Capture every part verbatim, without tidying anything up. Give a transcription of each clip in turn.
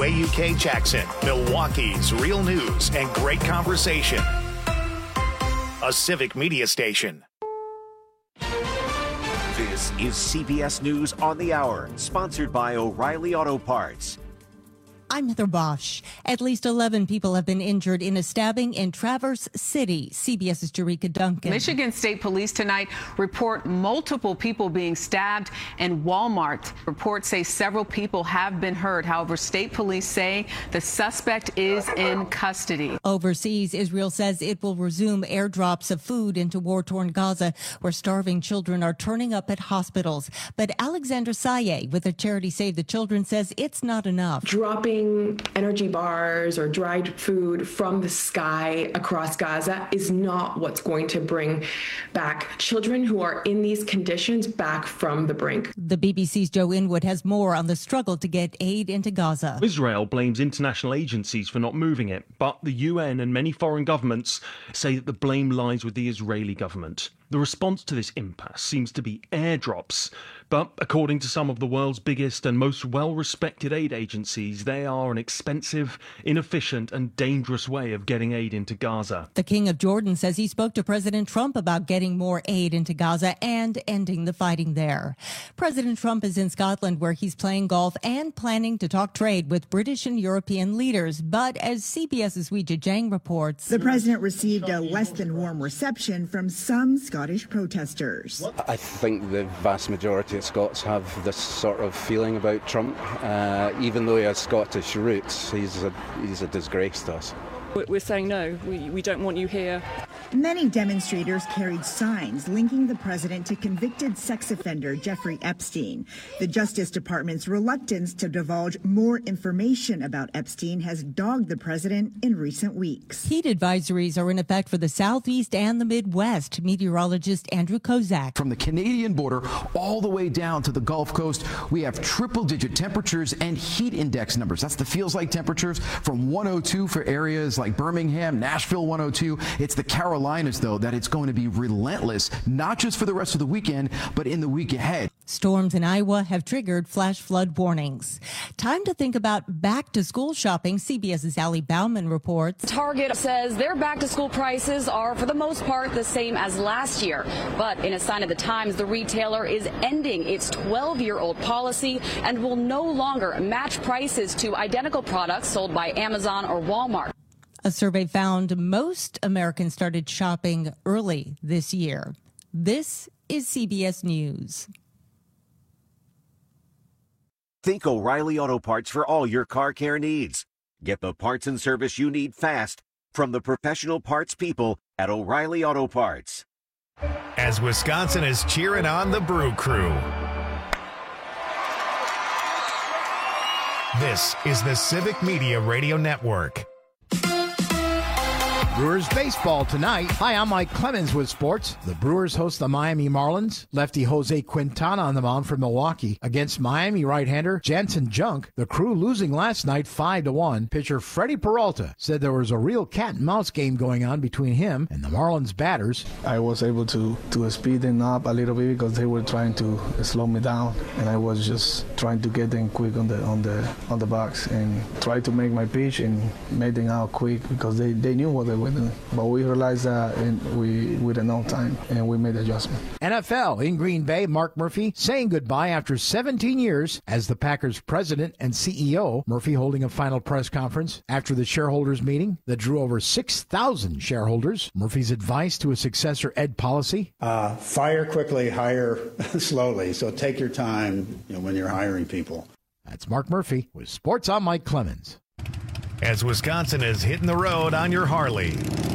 W A U K Jackson, Milwaukee's real news and great conversation. A civic media station. This is C B S News on the Hour, sponsored by O'Reilly Auto Parts. I'm Heather Bosch. At least eleven people have been injured in a stabbing in Traverse City. CBS's Jerika Duncan. Michigan State Police tonight report multiple people being stabbed in Walmart. Reports say several people have been hurt. However, state police say the suspect is in custody. Overseas, Israel says it will resume airdrops of food into war-torn Gaza, where starving children are turning up at hospitals. But Alexander Saye with the charity Save the Children says it's not enough. Dropping energy bars or dried food from the sky across Gaza is not what's going to bring back children who are in these conditions back from the brink. The B B C's Joe Inwood has more on the struggle to get aid into Gaza. Israel blames international agencies for not moving it, but the U N and many foreign governments say that the blame lies with the Israeli government. The response to this impasse seems to be airdrops, but according to some of the world's biggest and most well-respected aid agencies, they are an expensive, inefficient and dangerous way of getting aid into Gaza. The King of Jordan says he spoke to President Trump about getting more aid into Gaza and ending the fighting there. President Trump is in Scotland, where he's playing golf and planning to talk trade with British and European leaders. But as CBS's Weijia Jiang reports, the president received a less than warm reception from some Scottish protesters. I think the vast majority of Scots have this sort of feeling about Trump. Uh, even though he has Scottish roots, he's a, he's a disgrace to us. We're saying no, we, we don't want you here. Many demonstrators carried signs linking the president to convicted sex offender Jeffrey Epstein. The Justice Department's reluctance to divulge more information about Epstein has dogged the president in recent weeks. Heat advisories are in effect for the Southeast and the Midwest. Meteorologist Andrew Kozak. From the Canadian border all the way down to the Gulf Coast, we have triple-digit temperatures and heat index numbers. That's the feels-like temperatures from one oh two for areas like Birmingham, Nashville one oh two. It's the Carolinas, though, that it's going to be relentless, not just for the rest of the weekend, but in the week ahead. Storms in Iowa have triggered flash flood warnings. Time to think about back-to-school shopping. CBS's Allie Bauman reports. Target says their back-to-school prices are, for the most part, the same as last year. But in a sign of the times, the retailer is ending its twelve-year-old policy and will no longer match prices to identical products sold by Amazon or Walmart. A survey found most Americans started shopping early this year. This is C B S News. Think O'Reilly Auto Parts for all your car care needs. Get the parts and service you need fast from the professional parts people at O'Reilly Auto Parts. As Wisconsin is cheering on the Brew Crew. This is the Civic Media Radio Network. Brewers baseball tonight. Hi, I'm Mike Clemens with sports. The Brewers host the Miami Marlins. Lefty Jose Quintana on the mound for Milwaukee against Miami right-hander Jansen Junk. The Crew losing last night five to one. Pitcher Freddie Peralta said there was a real cat-and-mouse game going on between him and the Marlins batters. I was able to, to speed them up a little bit because they were trying to slow me down, and I was just trying to get them quick on the on the on the box and try to make my pitch and made them out quick because they, they knew what they were. But we realized that and we with enough time, and we made the adjustment. N F L in Green Bay, Mark Murphy saying goodbye after seventeen years as the Packers president and C E O. Murphy holding a final press conference after the shareholders meeting that drew over six thousand shareholders. Murphy's advice to a successor, Ed Policy. Uh, fire quickly, hire slowly. So take your time, you know, when you're hiring people. That's Mark Murphy with Sports. I'm Mike Clemens. As Wisconsin is hitting the road on your Harley.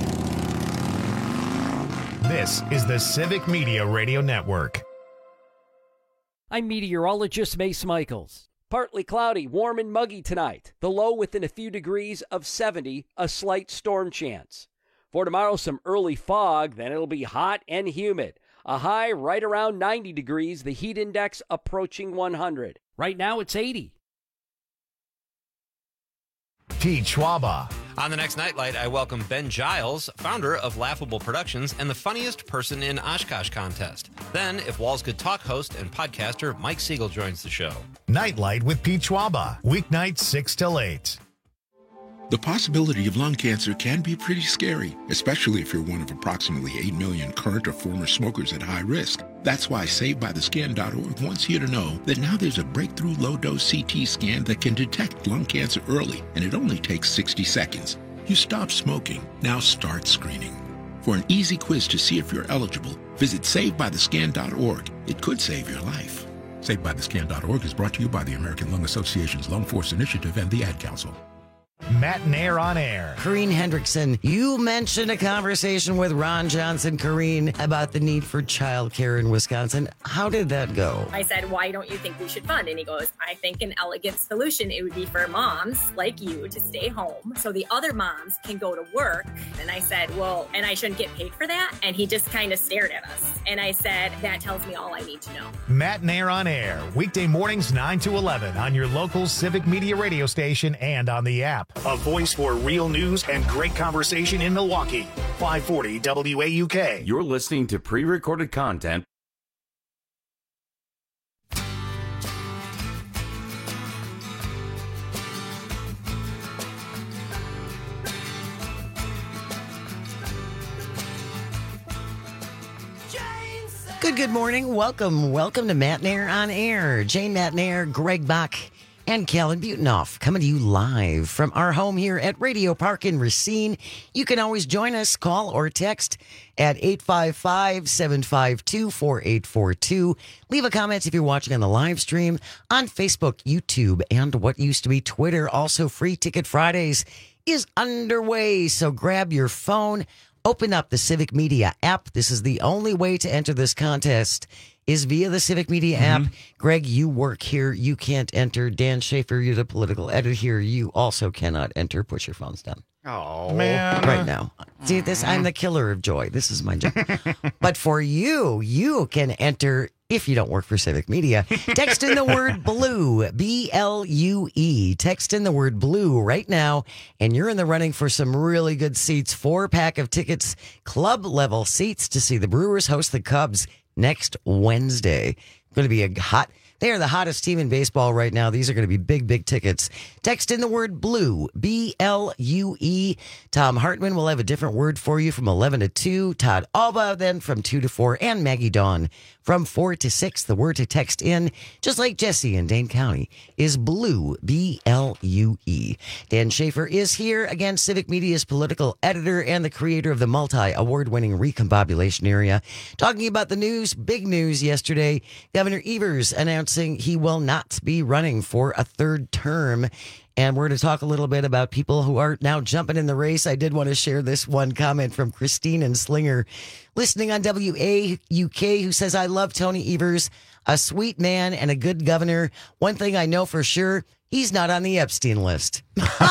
This is the Civic Media Radio Network. I'm meteorologist Mace Michaels. Partly cloudy, warm and muggy tonight. The low within a few degrees of seventy, a slight storm chance. For tomorrow, some early fog, then it'll be hot and humid. A high right around ninety degrees, the heat index approaching one hundred. Right now it's eighty. Pete Schwaba On the next Nightlight, I welcome Ben Giles, founder of Laughable Productions and the funniest person in Oshkosh contest. Then, If Walls Could Talk host and podcaster Mike Siegel joins the show. Nightlight with Pete Schwaba, weeknights six till eight. The possibility of lung cancer can be pretty scary, especially if you're one of approximately eight million current or former smokers at high risk. That's why Saved By The Scan dot org wants you to know that now there's a breakthrough low-dose C T scan that can detect lung cancer early, and it only takes sixty seconds. You stop smoking, now start screening. For an easy quiz to see if you're eligible, visit Saved By The Scan dot org. It could save your life. Saved By The Scan dot org is brought to you by the American Lung Association's Lung Force Initiative and the Ad Council. Matt Nair on air. Corrine Hendrickson, you mentioned a conversation with Ron Johnson, Corrine, about the need for childcare in Wisconsin. How did that go? I said, why don't you think we should fund? And he goes, I think an elegant solution, it would be for moms like you to stay home so the other moms can go to work. And I said, well, and I shouldn't get paid for that? And he just kind of stared at us. And I said, that tells me all I need to know. Matt Nair on air, weekday mornings nine to eleven on your local Civic Media radio station and on the app. A voice for real news and great conversation in Milwaukee. five forty W A U K. You're listening to pre-recorded content. Good, good morning. Welcome. Welcome to Matt Nair on air. Jane Matt Nair, Greg Bach, and Callan Butenoff coming to you live from our home here at Radio Park in Racine. You can always join us, call or text at eight five five, seven five two, four eight four two. Leave a comment if you're watching on the live stream on Facebook, YouTube, and what used to be Twitter. Also, Free Ticket Fridays is underway, so grab your phone, open up the Civic Media app. This is the only way to enter this contest is via the Civic Media Mm-hmm. app. Greg, you work here. You can't enter. Dan Schaefer, you're the political editor here. You also cannot enter. Put your phones down. Oh, man. Right now. See this? I'm the killer of joy. This is my job. But for you, you can enter if you don't work for Civic Media. Text in the word blue, B L U E. Text in the word blue right now, and you're in the running for some really good seats. Four pack of tickets, club level seats to see the Brewers host the Cubs next Wednesday. Going to be a hot... They are the hottest team in baseball right now. These are going to be big, big tickets. Text in the word blue, B L U E. Tom Hartman will have a different word for you from eleven to two. Todd Alba then from two to four. And Maggie Dawn from four to six. The word to text in, just like Jesse in Dane County, is blue, B L U E. Dan Schaefer is here, again, Civic Media's political editor and the creator of the multi-award-winning Recombobulation Area. Talking about the news, big news yesterday. Governor Evers announced he will not be running for a third term. And we're going to talk a little bit about people who are now jumping in the race. I did want to share this one comment from Christine and Slinger, listening on W A U K, who says, I love Tony Evers, a sweet man and a good governor. One thing I know for sure, he's not on the Epstein list.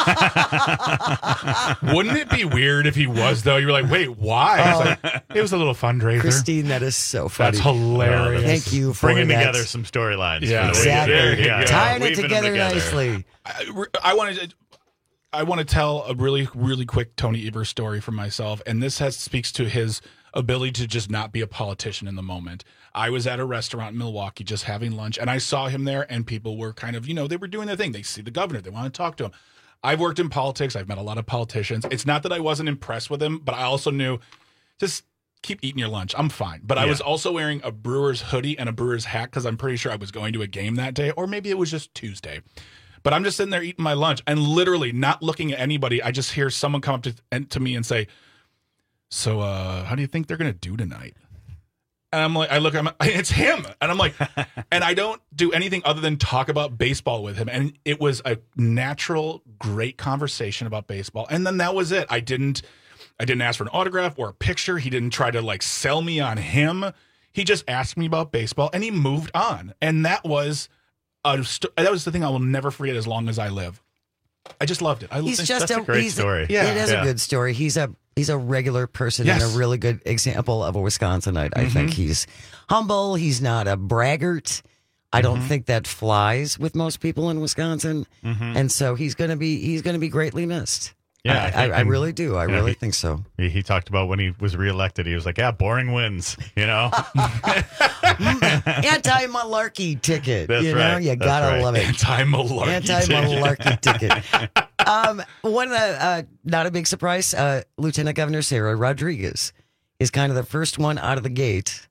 Wouldn't it be weird if he was, though? You were like, wait, why? Oh. It's like, it was a little fundraiser. Christine, that is so funny. That's hilarious. Thank you for bringing that. together some storylines. Yeah, exactly. Yeah. Tying it Weaving together, together nicely. I, I want to. I want to tell a really, really quick Tony Evers story for myself, and this has speaks to his ability to just not be a politician in the moment. I was at a restaurant in Milwaukee just having lunch, and I saw him there, and people were kind of, you know, they were doing their thing. They see the governor. They want to talk to him. I've worked in politics. I've met a lot of politicians. It's not that I wasn't impressed with him, but I also knew just keep eating your lunch. I'm fine. But I Yeah. was also wearing a Brewers hoodie and a Brewers hat because I'm pretty sure I was going to a game that day, or maybe it was just Tuesday. But I'm just sitting there eating my lunch and literally not looking at anybody. I just hear someone come up to, and, to me and say, so uh, how do you think they're going to do tonight? And I'm like, I look at him, it's him. And I'm like, and I don't do anything other than talk about baseball with him. And it was a natural, great conversation about baseball. And then that was it. I didn't, I didn't ask for an autograph or a picture. He didn't try to like sell me on him. He just asked me about baseball and he moved on. And that was, a st- that was the thing I will never forget as long as I live. I just loved it. I He's think just that's a, a great he's, story. Yeah, Yeah. it is Yeah. a good story. He's a he's a regular person Yes. and a really good example of a Wisconsinite. I Mhm. think he's humble. He's not a braggart. I don't Mhm. think that flies with most people in Wisconsin, Mhm. and so he's gonna be he's gonna be greatly missed. Yeah, I, I, I really do. I you know, really he, think so. He, he talked about when he was reelected. He was like, "Yeah, boring wins." You know, anti-malarkey ticket. That's you know, right. you That's gotta right. love it. Anti-malarkey, anti-malarkey ticket. um, one of the uh, not a big surprise. Uh, Lieutenant Governor Sarah Rodriguez is kind of the first one out of the gate.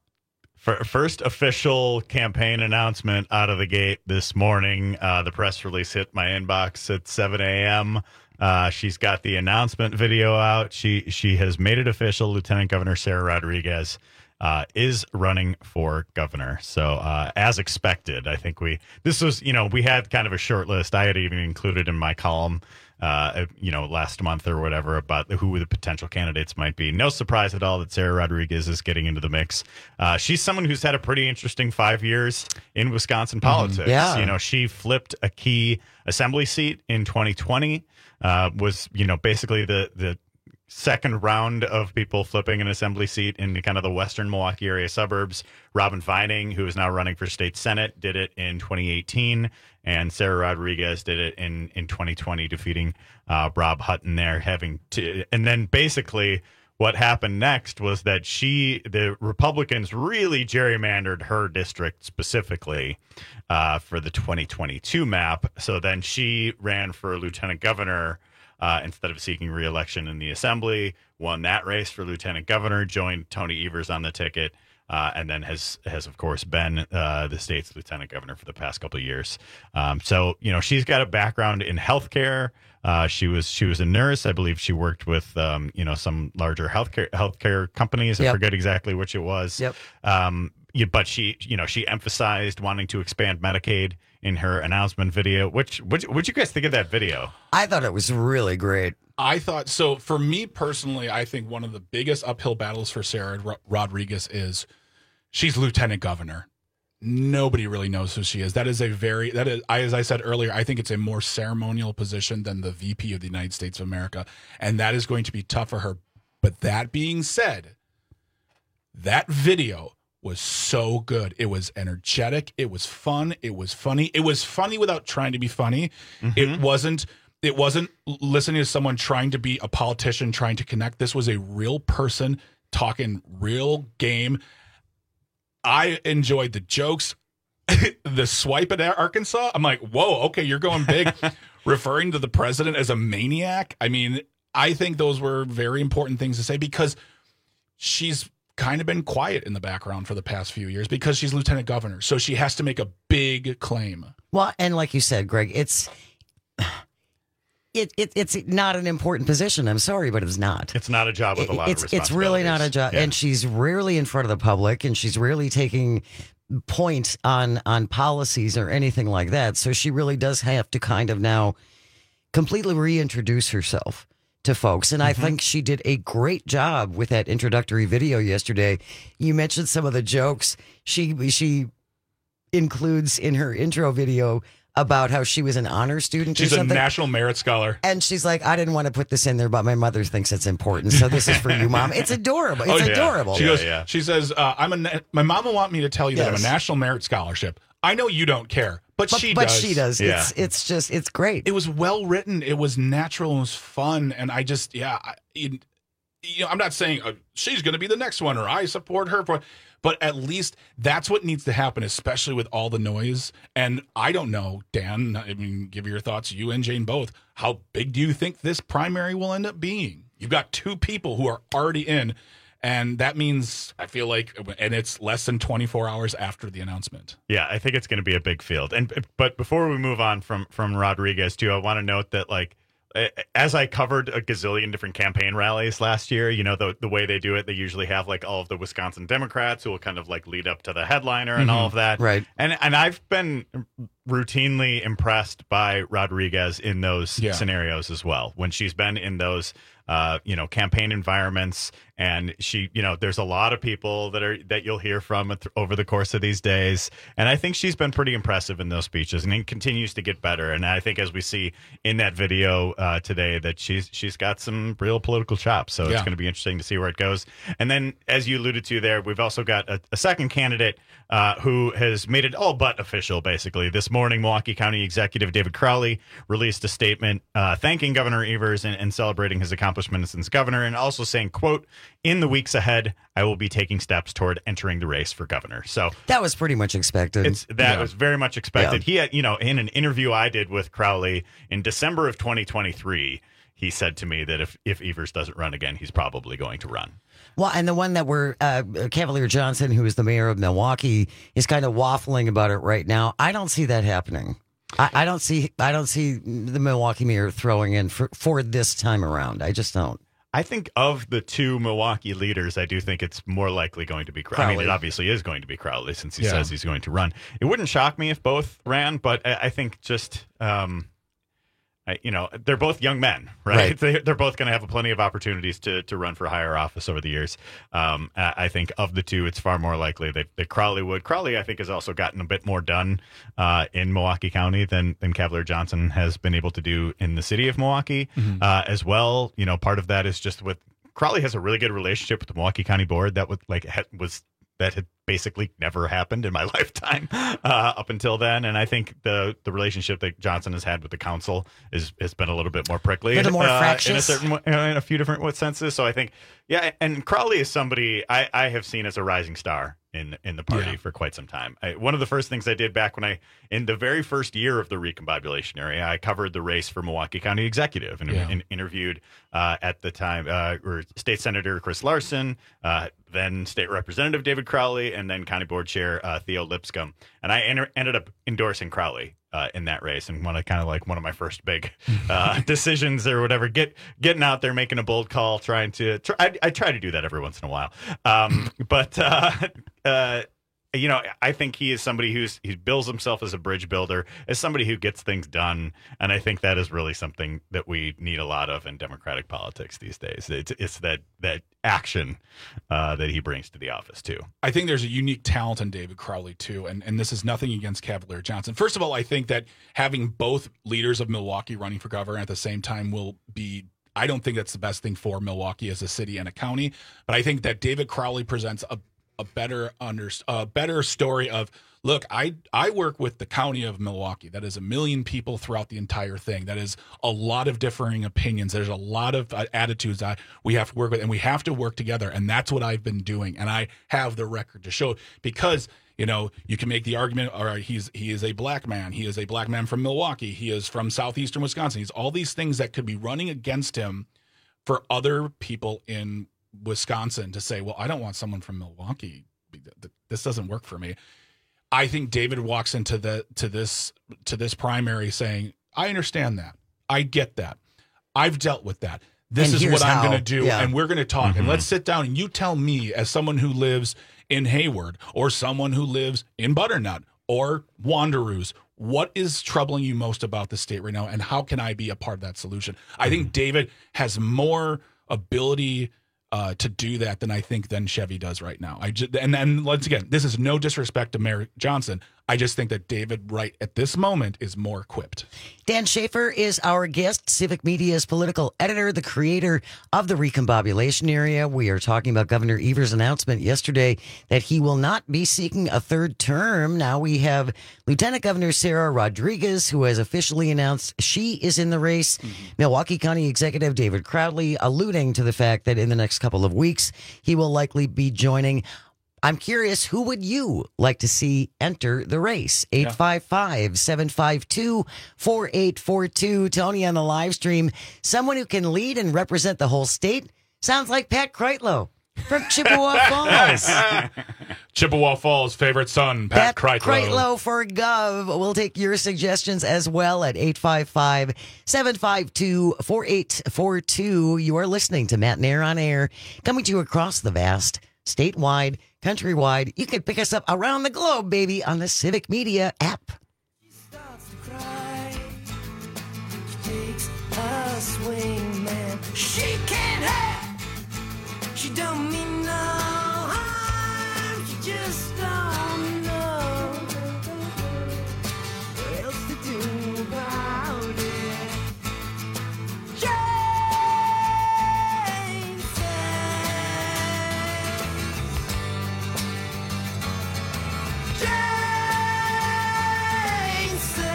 First official campaign announcement out of the gate this morning. Uh, the press release hit my inbox at seven a.m. Uh, she's got the announcement video out. She she has made it official. Lieutenant Governor Sarah Rodriguez uh, is running for governor. So uh, as expected, I think we this was, you know, we had kind of a short list. I had even included in my column, uh, you know, last month or whatever about who the potential candidates might be. No surprise at all that Sarah Rodriguez is getting into the mix. Uh, she's someone who's had a pretty interesting five years in Wisconsin politics. Mm-hmm. Yeah. You know, she flipped a key assembly seat in twenty twenty, uh, was, you know, basically the, the second round of people flipping an assembly seat in kind of the western Milwaukee area suburbs. Robin Vining, who is now running for state senate, did it in twenty eighteen, and Sarah Rodriguez did it in, in twenty twenty, defeating uh, Rob Hutton there. Having to, and then basically what happened next was that she, the Republicans really gerrymandered her district specifically uh, for the twenty twenty-two map. So then she ran for lieutenant governor. Uh, instead of seeking re-election in the assembly, won that race for lieutenant governor, joined Tony Evers on the ticket, uh, and then has, has of course, been uh, the state's lieutenant governor for the past couple of years. Um, so, you know, she's got a background in healthcare. Uh, she was she was a nurse. I believe she worked with, um, you know, some larger healthcare healthcare companies. I Yep. forget exactly which it was. Yep. Um, yeah, but she, you know, she emphasized wanting to expand Medicaid in her announcement video. Which, which, what'd you guys think of that video? I thought it was really great. I thought so. For me personally, I think one of the biggest uphill battles for Sarah Ro- Rodriguez is she's lieutenant governor. Nobody really knows who she is. That is a very that is I, as I said earlier, I think it's a more ceremonial position than the V P of the United States of America, and that is going to be tough for her. But that being said, that video was so good. It was energetic. It was fun. It was funny. It was funny without trying to be funny. Mm-hmm. It wasn't. It wasn't listening to someone trying to be a politician, trying to connect. This was a real person talking real game. I enjoyed the jokes. The swipe at Arkansas, I'm like, whoa, okay, you're going big. Referring to the president as a maniac. I mean, I think those were very important things to say because she's kind of been quiet in the background for the past few years because she's lieutenant governor. So she has to make a big claim. Well, and like you said, Greg, it's it, it it's not an important position. I'm sorry, but it's not. It's not a job with a lot it's, of It's really not a job. Yeah. And she's rarely in front of the public, and she's rarely taking point on on policies or anything like that. So she really does have to kind of now completely reintroduce herself to folks. And I Mm-hmm. think she did a great job with that introductory video yesterday. You mentioned some of the jokes she she includes in her intro video about how she was an honor student She's or a something. National Merit Scholar. And she's like, I didn't want to put this in there, but my mother thinks it's important. So this is for you, Mom. It's adorable. It's Oh, yeah. adorable. She goes. She says, uh, "I'm a. Na- my mom will want me to tell you that I'm a Yes. National Merit Scholarship. I know you don't care, but, But, she but does. she does. Yeah. It's it's just it's great. It was well written. It was natural. It was fun, and I just yeah. I, it, you know, I'm not saying uh, she's going to be the next one or I support her for. But at least that's what needs to happen, especially with all the noise. And I don't know, Dan, I mean, give your thoughts, you and Jane both. How big do you think this primary will end up being? You've got two people who are already in, and that means, I feel like, and it's less than twenty-four hours after the announcement. Yeah, I think it's going to be a big field. And but before we move on from from Rodriguez too, I want to note that like as I covered a gazillion different campaign rallies last year, you know, the the way they do it, they usually have like all of the Wisconsin Democrats who will kind of like lead up to the headliner and Mm-hmm. all of that. Right. And and I've been routinely impressed by Rodriguez in those Yeah. scenarios as well. When she's been in those uh, you know, campaign environments. And she, you know, there's a lot of people that are that you'll hear from th- over the course of these days. And I think she's been pretty impressive in those speeches, and it continues to get better. And I think as we see in that video uh, today, that she's she's got some real political chops. So Yeah. it's going to be interesting to see where it goes. And then, as you alluded to there, we've also got a, a second candidate uh, who has made it all but official, basically. This morning, Milwaukee County Executive David Crowley released a statement uh, thanking Governor Evers and, and celebrating his accomplishments as governor, and also saying, quote, "In the weeks ahead, I will be taking steps toward entering the race for governor." So that was pretty much expected. It's, that Yeah. was very much expected. Yeah. He had, you know, in an interview I did with Crowley in December of twenty twenty-three, he said to me that if, if Evers doesn't run again, he's probably going to run. Well, and the one that we're, uh, Cavalier Johnson, who is the mayor of Milwaukee, is kind of waffling about it right now. I don't see that happening. I, I don't see I don't see the Milwaukee mayor throwing in for, for this time around. I just don't. I think of the two Milwaukee leaders, I do think it's more likely going to be Crowley. I mean, Crowley. it obviously is going to be Crowley since he Yeah. says he's going to run. It wouldn't shock me if both ran, but I, I think just, um, I, you know, they're both young men, right? Right. They, they're both going to have plenty of opportunities to to run for higher office over the years. Um, I I think of the two, it's far more likely that, that Crowley would. Crowley, I think, has also gotten a bit more done uh, in Milwaukee County than than Cavalier Johnson has been able to do in the city of Milwaukee Mhm. uh, as well. You know, part of that is just with Crowley has a really good relationship with the Milwaukee County Board that would like ha- was that had basically never happened in my lifetime uh, up until then. And I think the the relationship that Johnson has had with the council is has been a little bit more prickly, Little more uh, in a fractious. certain wa- uh, in a few different wa- senses. So I think, yeah, and Crowley is somebody I, I have seen as a rising star in in the party Yeah. for quite some time. I, one of the first things I did back when I in the very first year of the recombobulation area, I covered the race for Milwaukee County Executive and, Yeah. and interviewed uh, at the time uh, or State Senator Chris Larson, uh, then State Representative David Crowley, and then County Board Chair uh, Theo Lipscomb, and I enter- ended up endorsing Crowley uh, in that race, and one of kind of like one of my first big uh, decisions or whatever, get getting out there, making a bold call, trying to. Try, I, I try to do that every once in a while, um, but. Uh, uh, You know, I think he is somebody who's he bills himself as a bridge builder, as somebody who gets things done, and I think that is really something that we need a lot of in Democratic politics these days. It's, it's that that action uh, that he brings to the office too. I think there's a unique talent in David Crowley too, and and this is nothing against Cavalier Johnson. First of all, I think that having both leaders of Milwaukee running for governor at the same time will be. I don't think that's the best thing for Milwaukee as a city and a county, but I think that David Crowley presents a a better under a better story of look, I I work with the county of Milwaukee. That is a million people throughout the entire thing. That is a lot of differing opinions. There's a lot of uh, attitudes that we have to work with, and we have to work together. And that's what I've been doing, and I have the record to show because. You know, you can make the argument, all right, he's he is a black man. He is a black man from Milwaukee. He is from southeastern Wisconsin. He's all these things that could be running against him for other people in Wisconsin to say, well, I don't want someone from Milwaukee. This doesn't work for me. I think David walks into the to this to this primary saying, I understand that. I get that. I've dealt with that. This And is here's what I'm how. going to do. Yeah. And we're going to talk. Mm-hmm. And let's sit down and you tell me, as someone who lives in Hayward or someone who lives in Butternut or Wanderoos, what is troubling you most about the state right now? And how can I be a part of that solution? I Mm-hmm. think David has more ability uh, to do that than I think than Chevy does right now. I just, and then once again, this is no disrespect to Mayor Johnson. I just think that David right at this moment is more equipped. Dan Schaefer is our guest, Civic Media's political editor, the creator of the recombobulation area. We are talking about Governor Evers' announcement yesterday that he will not be seeking a third term. Now we have Lieutenant Governor Sarah Rodriguez, who has officially announced she is in the race. Mm-hmm. Milwaukee County Executive David Crowley alluding to the fact that in the next couple of weeks, he will likely be joining. I'm curious, who would you like to see enter the race? eight five five, seven five two, four eight four two. Tony on the live stream. Someone who can lead and represent the whole state. Sounds like Pat Kreitlow from Chippewa Falls. Chippewa Falls' favorite son, Pat, Pat Kreitlow. Kreitlow for Gov. We'll take your suggestions as well at eight five five, seven five two, four eight four two. You are listening to Matt Nair on Air, coming to you across the vast, statewide, countrywide. You can pick us up around the globe, baby, on the Civic Media app. She can't She don't mean no harm, she just don't know what else to do about it. Jane says, Jane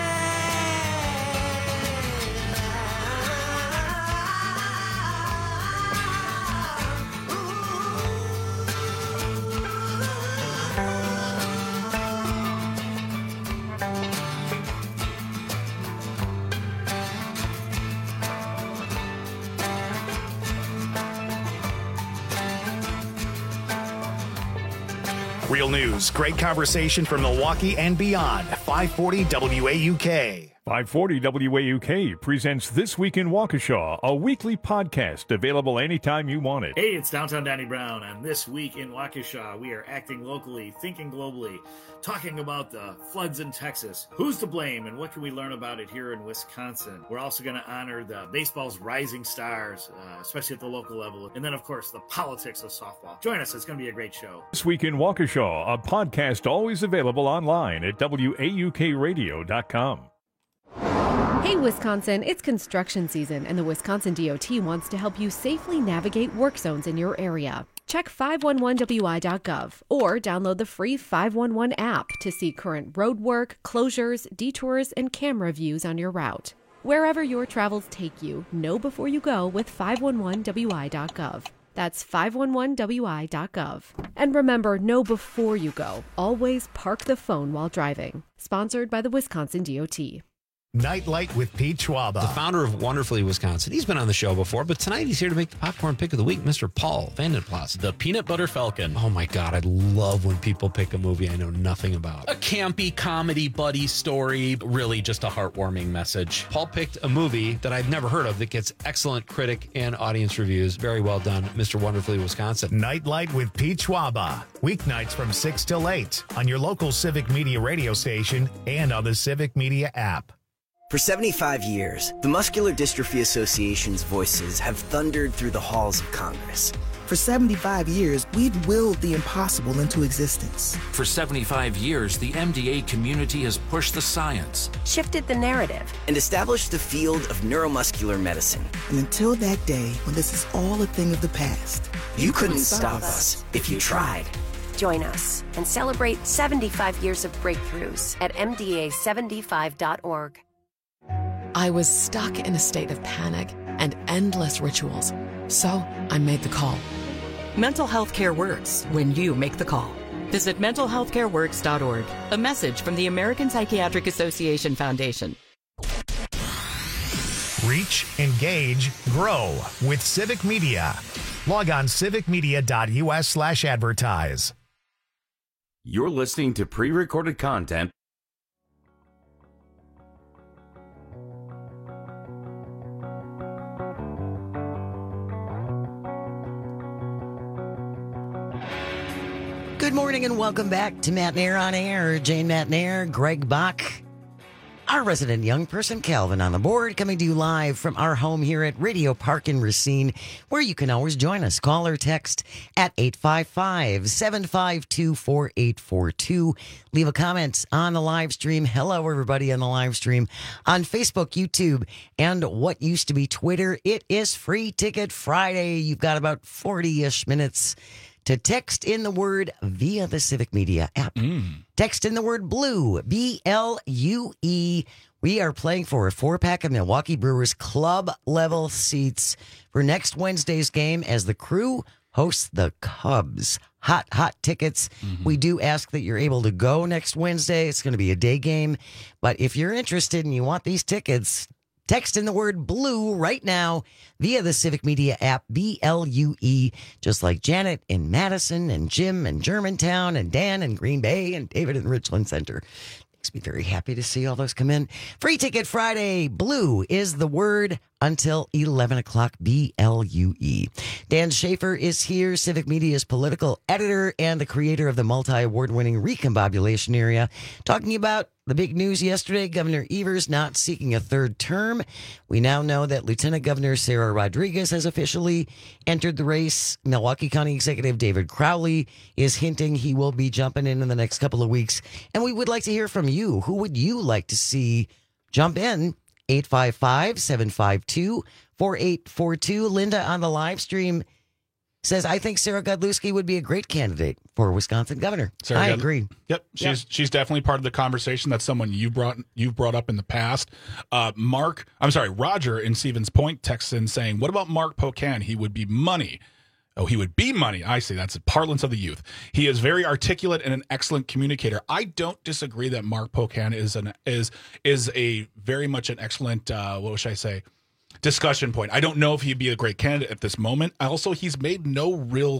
Real news, great conversation from Milwaukee and beyond. five forty W A U K. five forty W A U K presents This Week in Waukesha, a weekly podcast available anytime you want it. Hey, it's Downtown Danny Brown, and This Week in Waukesha, we are acting locally, thinking globally, talking about the floods in Texas. Who's to blame, and what can we learn about it here in Wisconsin? We're also going to honor the baseball's rising stars, uh, especially at the local level, and then, of course, the politics of softball. Join us. It's going to be a great show. This Week in Waukesha, a podcast always available online at W A U K radio dot com. Hey Wisconsin, it's construction season and the Wisconsin D O T wants to help you safely navigate work zones in your area. Check five one one W I dot gov or download the free five one one app to see current road work, closures, detours, and camera views on your route. Wherever your travels take you, know before you go with five one one W I dot gov. That's five one one W I dot gov. And remember, know before you go. Always park the phone while driving. Sponsored by the Wisconsin D O T. Nightlight with Pete Schwaba, the founder of Wonderfully Wisconsin. He's been on the show before, but tonight he's here to make the popcorn pick of the week, Mister Paul Vandenplas. The Peanut Butter Falcon. Oh my God, I love when people pick a movie I know nothing about. A campy comedy buddy story, really just a heartwarming message. Paul picked a movie that I've never heard of that gets excellent critic and audience reviews. Very well done, Mister Wonderfully Wisconsin. Nightlight with Pete Schwaba, weeknights from six till eight on your local Civic Media radio station and on the Civic Media app. For seventy-five years, the Muscular Dystrophy Association's voices have thundered through the halls of Congress. For seventy-five years, we've willed the impossible into existence. For seventy-five years, the M D A community has pushed the science, shifted the narrative, and established the field of neuromuscular medicine. And until that day, when this is all a thing of the past, you, you couldn't stop us if you tried. Join us and celebrate seventy-five years of breakthroughs at M D A seventy-five dot org. I was stuck in a state of panic and endless rituals, so I made the call. Mental health care works when you make the call. Visit mental health care works dot org. A message from the American Psychiatric Association Foundation. Reach, engage, grow with Civic Media. Log on civic media dot U S slash advertise. You're listening to pre-recorded content. Good morning and welcome back to Matt Nair on Air. Jane Matt Nair, Greg Bach, our resident young person, Calvin, on the board, coming to you live from our home here at Radio Park in Racine, where you can always join us. Call or text at eight five five, seven five two, four eight four two. Leave a comment on the live stream. Hello, everybody on the live stream on Facebook, YouTube, and what used to be Twitter. It is Free Ticket Friday. You've got about forty-ish minutes to text in the word via the Civic Media app. Mm. Text in the word blue, B L U E. We are playing for a four-pack of Milwaukee Brewers club-level seats for next Wednesday's game as the Crew hosts the Cubs. Hot, hot tickets. Mm-hmm. We do ask that you're able to go next Wednesday. It's going to be a day game. But if you're interested and you want these tickets, text in the word blue right now via the Civic Media app, B L U E, just like Janet in Madison and Jim in Germantown and Dan in Green Bay and David in Richland Center. Makes me very happy to see all those come in. Free Ticket Friday. Blue is the word until eleven o'clock B L U E. Dan Schaefer is here, Civic Media's political editor and the creator of the multi-award winning Recombobulation Area, talking about the big news yesterday, Governor Evers not seeking a third term. We now know that Lieutenant Governor Sarah Rodriguez has officially entered the race. Milwaukee County Executive David Crowley is hinting he will be jumping in in the next couple of weeks. And we would like to hear from you. Who would you like to see jump in? eight five five, seven five two, four eight four two. Linda on the live stream says, I think Sarah Godlewski would be a great candidate for Wisconsin governor. Sarah I God- agree. Yep, she's Yep. she's definitely part of the conversation. That's someone you brought you've brought up in the past. Uh, Mark, I'm sorry, Roger in Stevens Point texts in saying, "What about Mark Pocan? He would be money." Oh, he would be money. I see. That's a parlance of the youth. He is very articulate and an excellent communicator. I don't disagree that Mark Pocan is an is is a very much an excellent. Uh, what should I say? Discussion point. I don't know if he'd be a great candidate at this moment. Also, he's made no real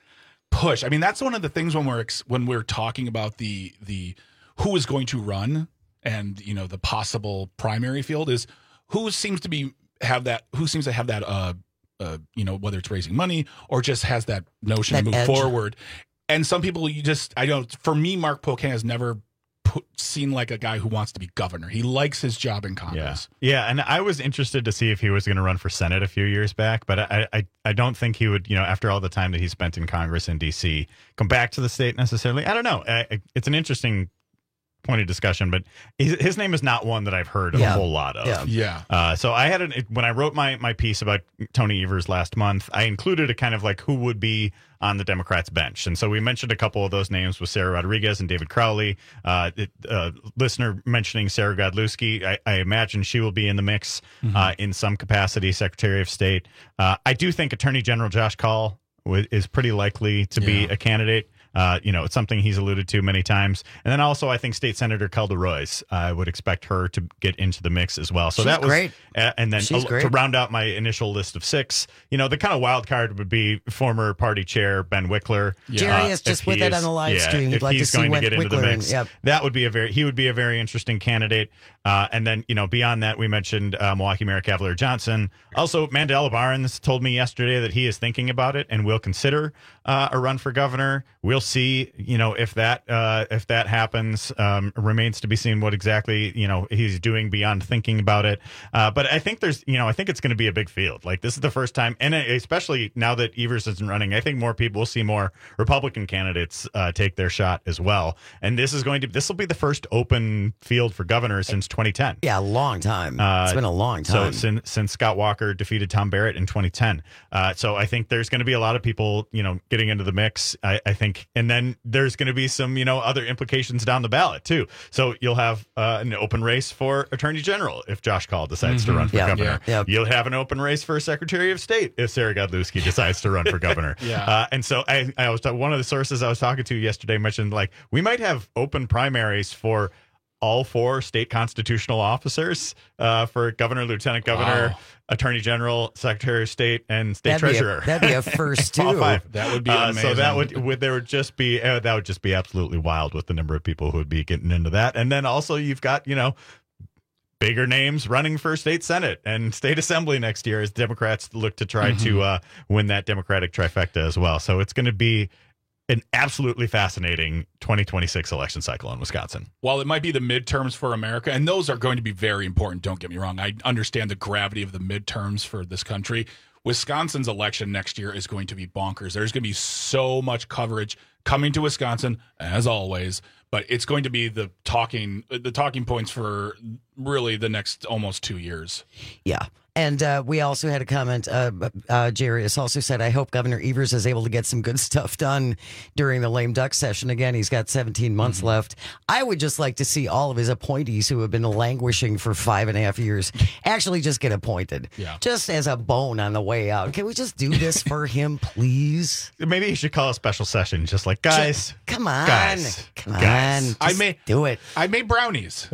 push. I mean, that's one of the things when we're ex- when we're talking about the the who is going to run and you know the possible primary field is who seems to be have that who seems to have that uh uh you know whether it's raising money or just has that notion That to move edge. forward. And some people you just I don't. For me, Mark Pocan has never put, seen like a guy who wants to be governor. He likes his job in Congress. Yeah, yeah, and I was interested to see if he was going to run for Senate a few years back, but I, I, I don't think he would. You know, after all the time that he spent in Congress in D C, come back to the state necessarily. I don't know. I, I- it's an interesting point of discussion, but his, his name is not one that I've heard Yeah. a whole lot of. Yeah. Yeah. Uh, so I had an, when I wrote my my piece about Tony Evers last month, I included a kind of like who would be on the Democrats bench, and so we mentioned a couple of those names with Sarah Rodriguez and David Crowley. Uh, it, uh, listener mentioning Sarah Godlewski, I, I imagine she will be in the mix uh, in some capacity. Secretary of State. Uh, I do think Attorney General Josh Kaul w- is pretty likely to be Yeah. a candidate. Uh, you know, it's something he's alluded to many times. And then also, I think State Senator Kelda Royce, I would expect her to get into the mix as well. So She's that was great. Uh, and then She's uh, great. to round out my initial list of six, you know, the kind of wild card would be former party chair Ben Wickler. Jerry is if just he with it is- on the live yeah, stream. He'd if like to he's see going to when get into the Wickler in. mix, Yep. that would be a very he would be a very interesting candidate. Uh, and then you know beyond that, we mentioned uh, Milwaukee Mayor Cavalier Johnson. Also, Mandela Barnes told me yesterday that he is thinking about it and will consider uh, a run for governor. We'll see. You know if that uh, if that happens, um, remains to be seen what exactly you know he's doing beyond thinking about it. Uh, but I think there's you know I think it's going to be a big field. Like this is the first time, and especially now that Evers isn't running, I think more people will see more Republican candidates uh, take their shot as well. And this is going to this will be the first open field for governor since twenty ten. Yeah, a long time. Uh, it's been a long time. So since since Scott Walker defeated Tom Barrett in twenty ten, uh, so I think there's going to be a lot of people, you know, getting into the mix. I, I think, and then there's going to be some, you know, other implications down the ballot too. So you'll have uh, an open race for Attorney General if Josh Kaul decides to run for Yeah, governor. yeah, yeah. You'll have an open race for Secretary of State if Sarah Godlewski decides to run for governor. Yeah. Uh, and so I, I was one of the sources I was talking to yesterday mentioned like we might have open primaries for all four state constitutional officers uh, for governor, lieutenant governor, Wow. attorney general, secretary of state, and state That'd be a- treasurer. that'd be a first, All too. five. That would be Uh, amazing. so that would, would there would just be uh, that would just be absolutely wild with the number of people who would be getting into that. And then also you've got you know bigger names running for state senate and state assembly next year as Democrats look to try Mm-hmm. to uh, win that Democratic trifecta as well. So it's going to be an absolutely fascinating twenty twenty-six election cycle in Wisconsin. While it might be the midterms for America, and those are going to be very important, don't get me wrong. I understand the gravity of the midterms for this country. Wisconsin's election next year is going to be bonkers. There's going to be so much coverage coming to Wisconsin, as always, but it's going to be the talking the talking points for really the next almost two years. Yeah. And uh, we also had a comment. Uh, uh, Jerry has also said, I hope Governor Evers is able to get some good stuff done during the lame duck session. Again, he's got seventeen months Mm-hmm. left. I would just like to see all of his appointees who have been languishing for five and a half years actually just get appointed. Yeah. Just as a bone on the way out. Can we just do this for him, please? Maybe you should call a special session, just like guys. Come on. Guys, Come guys. on. I Just may do it. I made brownies.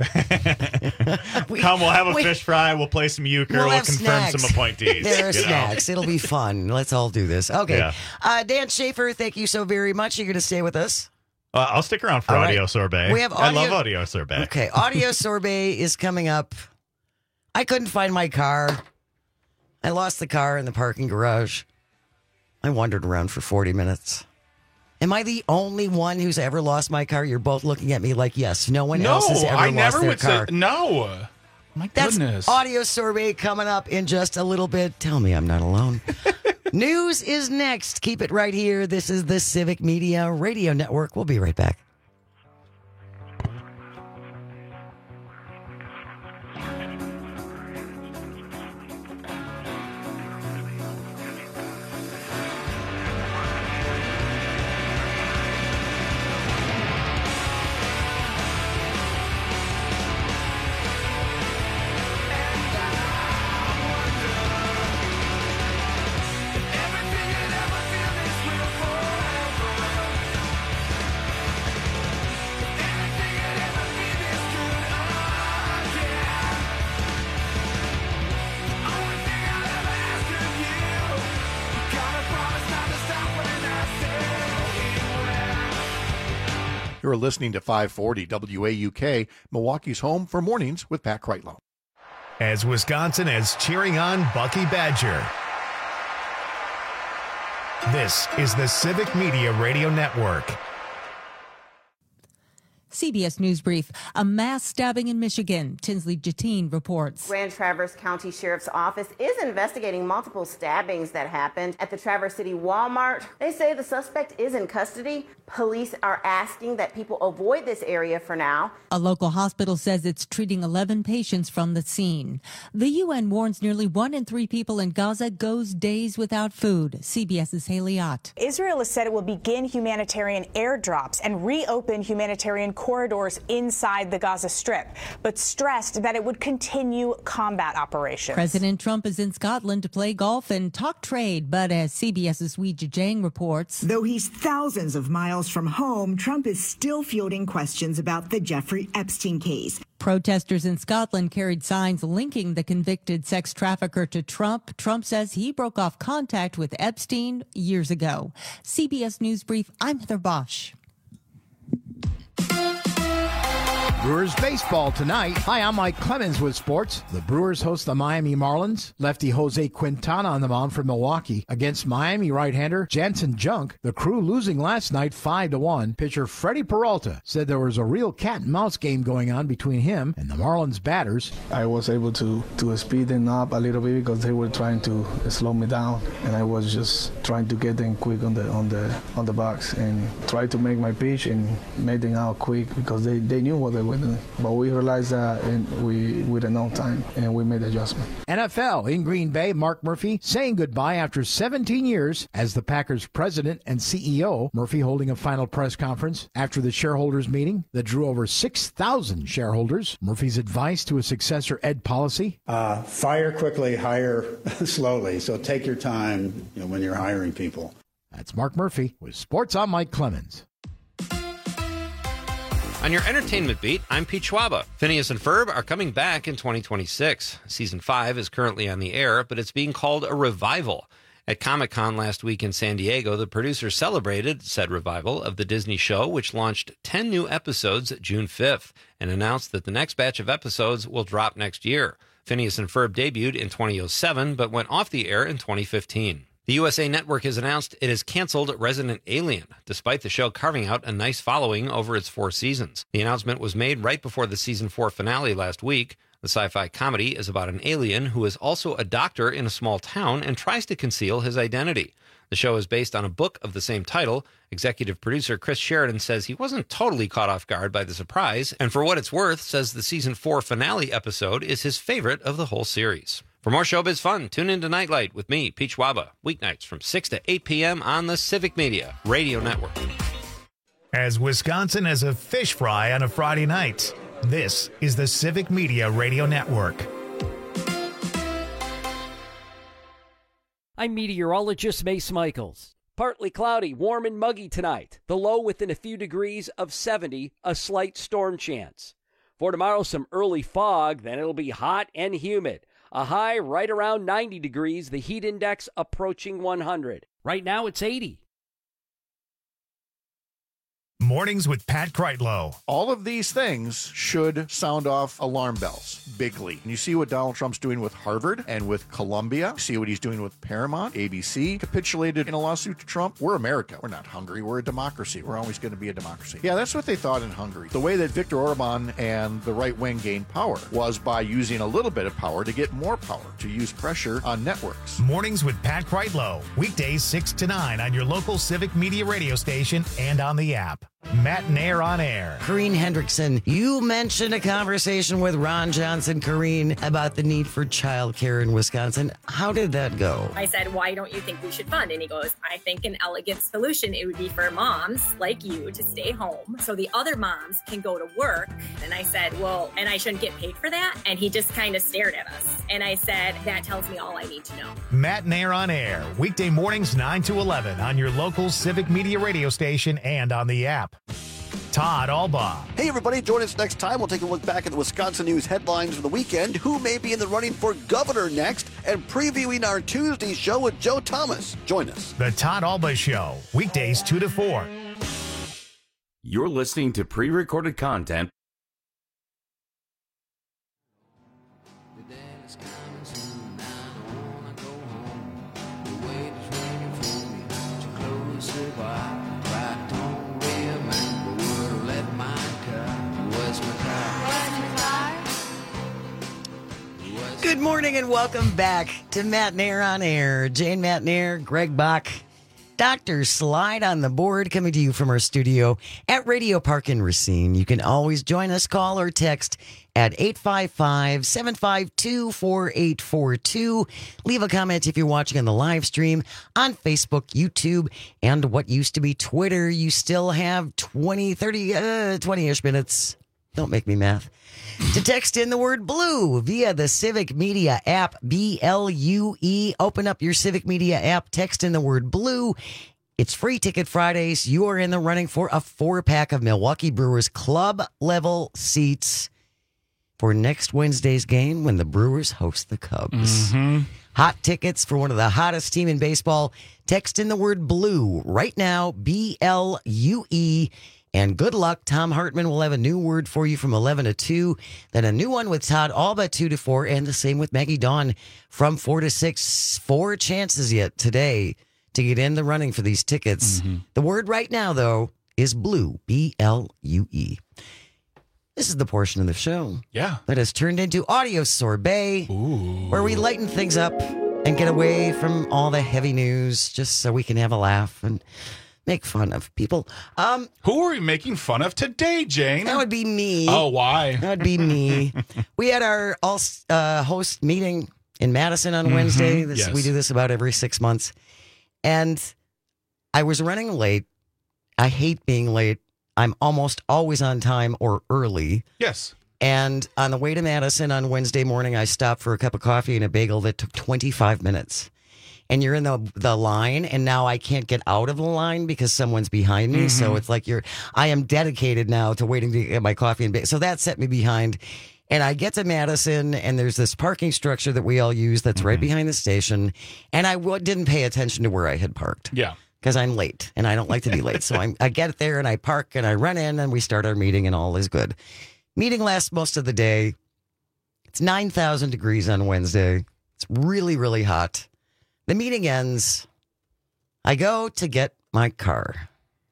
We- Come, we'll have a we- fish fry. We'll play some euchre. We'll We'll, have confirm snacks. some appointees. There are you know? snacks. It'll be fun. Let's all do this. Okay. Yeah. Uh, Dan Schaefer, thank you so very much. You're going to stay with us. Uh, I'll stick around for All right. audio sorbet. We have I audio- love audio sorbet. Okay. Audio sorbet is coming up. I couldn't find my car. I lost the car in the parking garage. I wandered around for forty minutes. Am I the only one who's ever lost my car? You're both looking at me like, yes, no one no, else has ever I lost never their would car. say no. My That's goodness. audio survey coming up in just a little bit. Tell me I'm not alone. News is next. Keep it right here. This is the Civic Media Radio Network. We'll be right back. You're listening to five forty W A U K, Milwaukee's home for mornings with Pat Kreitlow. As Wisconsin is cheering on Bucky Badger. This is the Civic Media Radio Network. C B S News Brief. A mass stabbing in Michigan. Tinsley Jatine reports. Grand Traverse County Sheriff's Office is investigating multiple stabbings that happened at the Traverse City Walmart. They say the suspect is in custody. Police are asking that people avoid this area for now. A local hospital says it's treating eleven patients from the scene. The U N warns nearly one in three people in Gaza goes days without food. CBS's Haley Ott. Israel has said it will begin humanitarian airdrops and reopen humanitarian corridors inside the Gaza Strip, but stressed that it would continue combat operations. President Trump is in Scotland to play golf and talk trade, but as CBS's Weijia Jiang reports, though he's thousands of miles from home, Trump is still fielding questions about the Jeffrey Epstein case. Protesters in Scotland carried signs linking the convicted sex trafficker to Trump. Trump says he broke off contact with Epstein years ago. C B S News Brief, I'm Heather Bosch. Brewers baseball tonight. Hi, I'm Mike Clemens with sports. The Brewers host the Miami Marlins. Lefty Jose Quintana on the mound for Milwaukee against Miami right-hander Jansen Junk. The Crew losing last night five to one. Pitcher Freddie Peralta said there was a real cat and mouse game going on between him and the Marlins batters. I was able to to speed them up a little bit because they were trying to slow me down, and I was just trying to get them quick on the on the on the box and try to make my pitch and made them out quick because they, they knew what they were. But we realized that and we with enough time and we made the adjustment. N F L in Green Bay, Mark Murphy saying goodbye after seventeen years as the Packers president and C E O. Murphy holding a final press conference after the shareholders meeting that drew over six thousand shareholders. Murphy's advice to his successor, Ed Policy. Uh, fire quickly, hire slowly. So take your time, you know, when you're hiring people. That's Mark Murphy with Sports. I'm Mike Clemens. On your entertainment beat, I'm Pete Schwaba. Phineas and Ferb are coming back in twenty twenty-six. Season five is currently on the air, but it's being called a revival. At Comic-Con last week in San Diego, the producers celebrated said revival of the Disney show, which launched ten new episodes June fifth, and announced that the next batch of episodes will drop next year. Phineas and Ferb debuted in two thousand seven, but went off the air in twenty fifteen. The U S A Network has announced it has canceled Resident Alien, despite the show carving out a nice following over its four seasons. The announcement was made right before the season four finale last week. The sci-fi comedy is about an alien who is also a doctor in a small town and tries to conceal his identity. The show is based on a book of the same title. Executive producer Chris Sheridan says he wasn't totally caught off guard by the surprise, and for what it's worth, says the season four finale episode is his favorite of the whole series. For more showbiz fun, tune in to Nightlight with me, Pete Schwaba, weeknights from six to eight p.m. on the Civic Media Radio Network. As Wisconsin has a fish fry on a Friday night, this is the Civic Media Radio Network. I'm meteorologist Mace Michaels. Partly cloudy, warm and muggy tonight. The low within a few degrees of seventy, a slight storm chance. For tomorrow, some early fog, then it'll be hot and humid. A high right around ninety degrees, the heat index approaching one hundred. Right now it's eighty. Mornings with Pat Kreitlow. All of these things should sound off alarm bells bigly. And you see what Donald Trump's doing with Harvard and with Columbia. You see what he's doing with Paramount. A B C capitulated in a lawsuit to Trump. We're America. We're not Hungary. We're a democracy. We're always going to be a democracy. Yeah, that's what they thought in Hungary. The way that Viktor Orban and the right wing gained power was by using a little bit of power to get more power, to use pressure on networks. Mornings with Pat Kreitlow. Weekdays six to nine on your local Civic Media radio station and on the app. Matt and Air on Air. Corrine Hendrickson, you mentioned a conversation with Ron Johnson, Corrine, about the need for childcare in Wisconsin. How did that go? I said, why don't you think we should fund? And he goes, I think an elegant solution, it would be for moms like you to stay home so the other moms can go to work. And I said, well, and I shouldn't get paid for that? And he just kind of stared at us. And I said, that tells me all I need to know. Matt and Air on Air. Weekday mornings nine to eleven on your local Civic Media radio station and on the app. Todd Albaugh. Hey, everybody. Join us next time. We'll take a look back at the Wisconsin news headlines for the weekend, who may be in the running for governor next, and previewing our Tuesday show with Joe Thomas. Join us. The Todd Albaugh Show, weekdays two to four. You're listening to pre-recorded content. Good morning and welcome back to Matt and Air on Air. Jane Matt and Air, Greg Bach, Doctor Slide on the board, coming to you from our studio at Radio Park in Racine. You can always join us, call or text at eight five five, seven five two, four eight four two. Leave a comment if you're watching on the live stream on Facebook, YouTube, and what used to be Twitter. You still have twenty, thirty, uh, twenty-ish minutes. Don't make me math. To text in the word blue via the Civic Media app, B L U E. Open up your Civic Media app, text in the word blue. It's Free Ticket Fridays. You are in the running for a four-pack of Milwaukee Brewers club-level seats for next Wednesday's game when the Brewers host the Cubs. Mm-hmm. Hot tickets for one of the hottest team in baseball. Text in the word blue right now, B L U E. And good luck. Tom Hartman will have a new word for you from eleven to two. Then a new one with Todd Albaugh two to four. And the same with Maggie Dawn from four to six. Four chances yet today to get in the running for these tickets. Mm-hmm. The word right now, though, is blue. B L U E. This is the portion of the show yeah. that has turned into Audio Sorbet, Ooh. Where we lighten things up and get away from all the heavy news just so we can have a laugh and make fun of people. Um, Who are we making fun of today, Jane? That would be me. Oh, why? That would be me. We had our all uh, host meeting in Madison on mm-hmm. Wednesday. This, yes. We do this about every six months. And I was running late. I hate being late. I'm almost always on time or early. Yes. And on the way to Madison on Wednesday morning, I stopped for a cup of coffee and a bagel that took twenty-five minutes. And you're in the the line, and now I can't get out of the line because someone's behind me. Mm-hmm. So it's like you're, I am dedicated now to waiting to get my coffee and bagel. So that set me behind. And I get to Madison, and there's this parking structure that we all use that's mm-hmm. right behind the station. And I w- didn't pay attention to where I had parked. Yeah. Because I'm late, and I don't like to be late. So I'm, I get there, and I park, and I run in, and we start our meeting, and all is good. Meeting lasts most of the day. It's nine thousand degrees on Wednesday. It's really, really hot. The meeting ends. I go to get my car,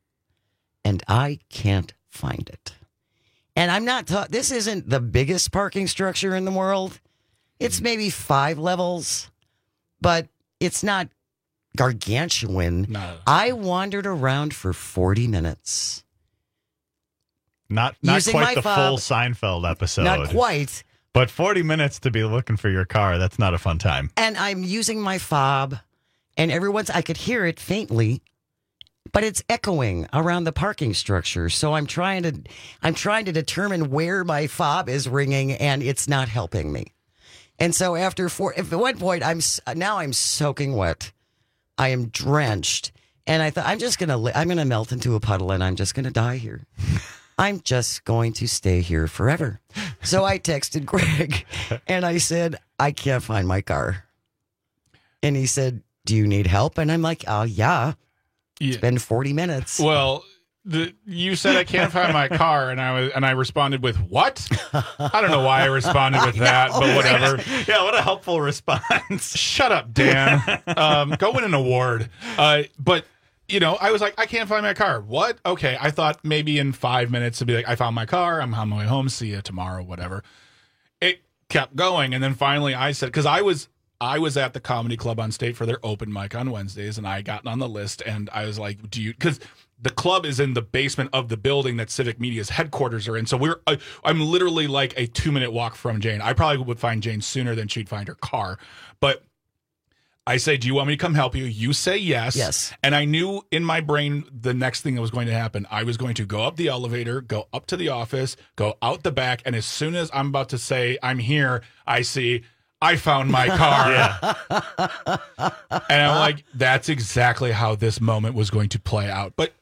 and I can't find it. And I'm not, ta- this isn't the biggest parking structure in the world. It's maybe five levels, but it's not gargantuan. No. I wandered around for forty minutes. Not, not Using quite my the fob. full Seinfeld episode. Not quite. But forty minutes to be looking for your car, that's not a fun time. And I'm using my fob, and every once I could hear it faintly, but it's echoing around the parking structure. So I'm trying to, I'm trying to determine where my fob is ringing, and it's not helping me. And so after four, at one point, I'm now I'm soaking wet. I am drenched, and I thought I'm just gonna, I'm gonna melt into a puddle, and I'm just gonna die here. I'm just going to stay here forever. So I texted Greg and I said, I can't find my car. And he said, do you need help? And I'm like, oh, yeah. yeah. It's been forty minutes. Well, the, you said I can't find my car, and I was and I responded with what? I don't know why I responded with that, know, but whatever. Right? Yeah, what a helpful response. Shut up, Dan. Um, go win an award. Uh, but you know, I was like, I can't find my car. What? Okay, I thought maybe in five minutes it'd be like, I found my car. I'm on my way home. See you tomorrow. Whatever. It kept going, and then finally I said, because I was. I was at the Comedy Club on State for their open mic on Wednesdays, and I got on the list, and I was like, do you, because the club is in the basement of the building that Civic Media's headquarters are in, so we're, uh, I'm literally like a two-minute walk from Jane. I probably would find Jane sooner than she'd find her car, but I say, do you want me to come help you? You say yes. Yes. And I knew in my brain the next thing that was going to happen. I was going to go up the elevator, go up to the office, go out the back, and as soon as I'm about to say, I'm here, I see... I found my car. Yeah. And I'm like, that's exactly how this moment was going to play out. But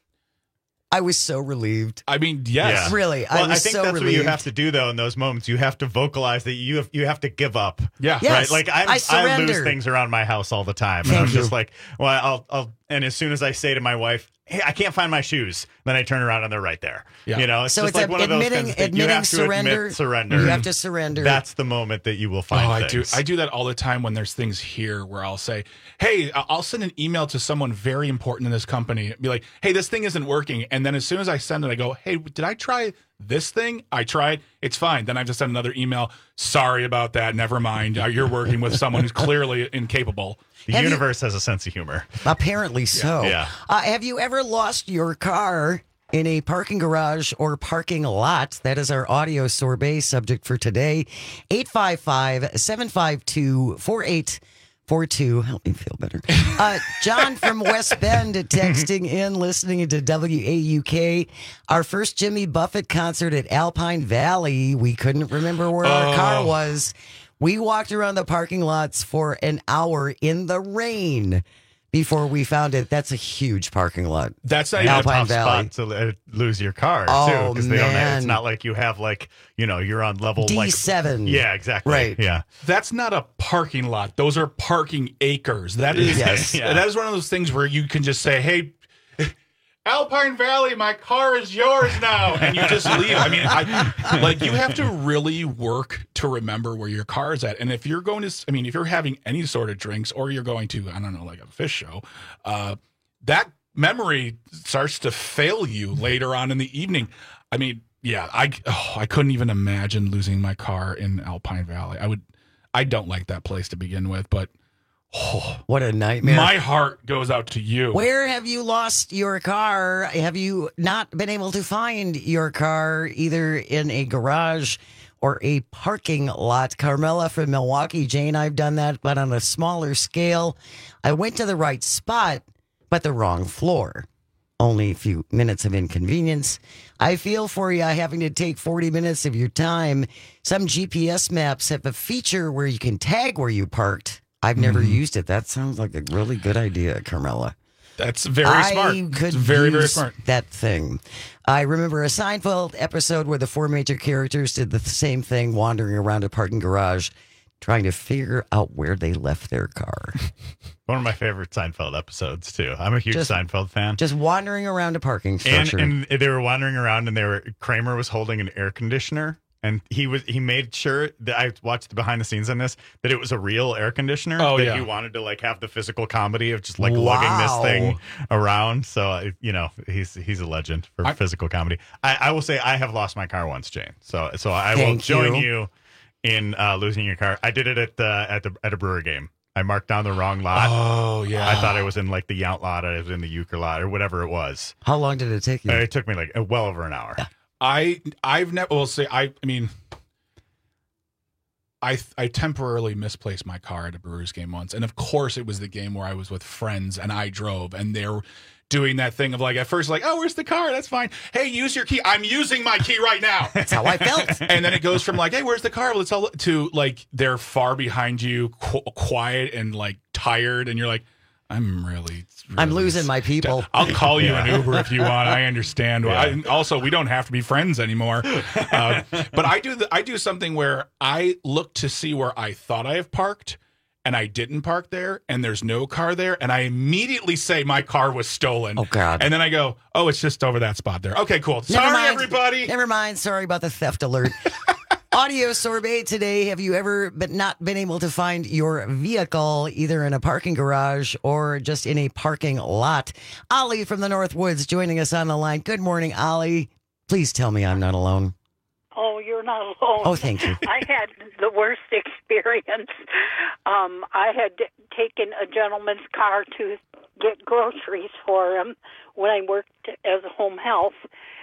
I was so relieved. I mean, yes. Yeah. Really, well, I was I think so that's relieved. what you have to do, though, in those moments. You have to vocalize that you have, you have to give up. Yeah. Yes, right? Like, I'm, I I, surrender. lose things around my house all the time. And Thank I'm you. just like, well, I'll, I'll, and as soon as I say to my wife, hey, I can't find my shoes, then I turn around and they're right there. Yeah. You know, it's So just it's like a- one of those admitting- kinds of things. You admitting have to surrender. admit surrender. You have to surrender. That's the moment that you will find Oh, I do. things. I do that all the time when there's things here where I'll say, "Hey, I- I'll send an email to someone very important in this company. Be like, hey, this thing isn't working." And then as soon as I send it, I go, "Hey, did I try this thing? I tried. It's fine." Then I have to send another email. Sorry about that. Never mind. Uh, You're working with someone who's clearly incapable. The Have you- universe has a sense of humor. Apparently so. Yeah. Uh, have you ever lost your car in a parking garage or parking lot? That is our audio sorbet subject for today. eight five five, seven five two, four eight four two. Help me feel better. Uh, John from West Bend texting in, listening to W A U K. Our first Jimmy Buffett concert at Alpine Valley. We couldn't remember where our Oh. car was. We walked around the parking lots for an hour in the rain before we found it. That's a huge parking lot. That's not And even a a Alpine tough Valley. spot to uh, lose your car Oh, too, because they don't. Have, man. it's not like you have like you know you're on level like D seven. Yeah, exactly. Right. Yeah. That's not a parking lot. Those are parking acres. That is Yes. Yeah. that is one of those things where you can just say, "Hey, Alpine Valley, my car is yours now," and you just leave. I mean, I, like you have to really work to remember where your car is at. And if you're going to, I mean, if you're having any sort of drinks, or you're going to, I don't know, like a fish show, uh, that memory starts to fail you later on in the evening. I mean, yeah, I oh, I couldn't even imagine losing my car in Alpine Valley. I would, I don't like that place to begin with, but oh, What a nightmare. my heart goes out to you. Where have you lost your car? Have you not been able to find your car either in a garage or a parking lot? Carmela from Milwaukee. Jane, I've done that, but on a smaller scale. I went to the right spot, but the wrong floor. Only a few minutes of inconvenience. I feel for you having to take forty minutes of your time. Some G P S maps have a feature where you can tag where you parked. I've never Mm-hmm. used it. That sounds like a really good idea, Carmela. That's very I smart. could It's very, very use smart. that thing. I remember a Seinfeld episode where the four major characters did the same thing, wandering around a parking garage, trying to figure out where they left their car. One of my favorite Seinfeld episodes too. I'm a huge Just- Seinfeld fan. Just wandering around a parking and, structure. and they were wandering around, and they were Kramer was holding an air conditioner, and he was he made sure that I watched the behind the scenes on this that it was a real air conditioner. Oh, that yeah. he wanted to like have the physical comedy of just like Wow. lugging this thing around. So I- you know he's he's a legend for I- physical comedy. I, I will say I have lost my car once, Jane. So so I will Thank join you. you in uh, losing your car. I did it at the at the at a Brewer game. I marked down the wrong lot. Oh yeah. I thought I was in like the Yount lot. I was in the Euchre lot or whatever it was. How long did it take you? Uh, It took me like uh, well over an hour. I I've never. Well, say I. I mean, I I temporarily misplaced my car at a Brewers game once, and of course it was the game where I was with friends and I drove, and they're doing that thing of like at first like, oh, where's the car? That's fine. Hey, use your key. I'm using my key right now. That's how I felt. And then it goes from like, hey, where's the car? Well, it's all to like they're far behind you, qu- quiet and like tired, and you're like, I'm really, I'm really losing my people. I'll call you Yeah. an Uber if you want. I understand. Well, I, also, we don't have to be friends anymore. Uh, but I do the, I do something where I look to see where I thought I have parked, and I didn't park there, and there's no car there, and I immediately say my car was stolen. Oh, God. And then I go, oh, it's just over that spot there. Okay, cool. Sorry, Never mind. everybody. Never mind. Sorry about the theft alert. Audio sorbet today. Have you ever but not been able to find your vehicle either in a parking garage or just in a parking lot? Ollie from the Northwoods joining us on the line. Good morning, Ollie. Please tell me I'm not alone. Oh, you're not alone. Oh, thank you. I had the worst experience. Um, I had taken a gentleman's car to get groceries for him when I worked as home health.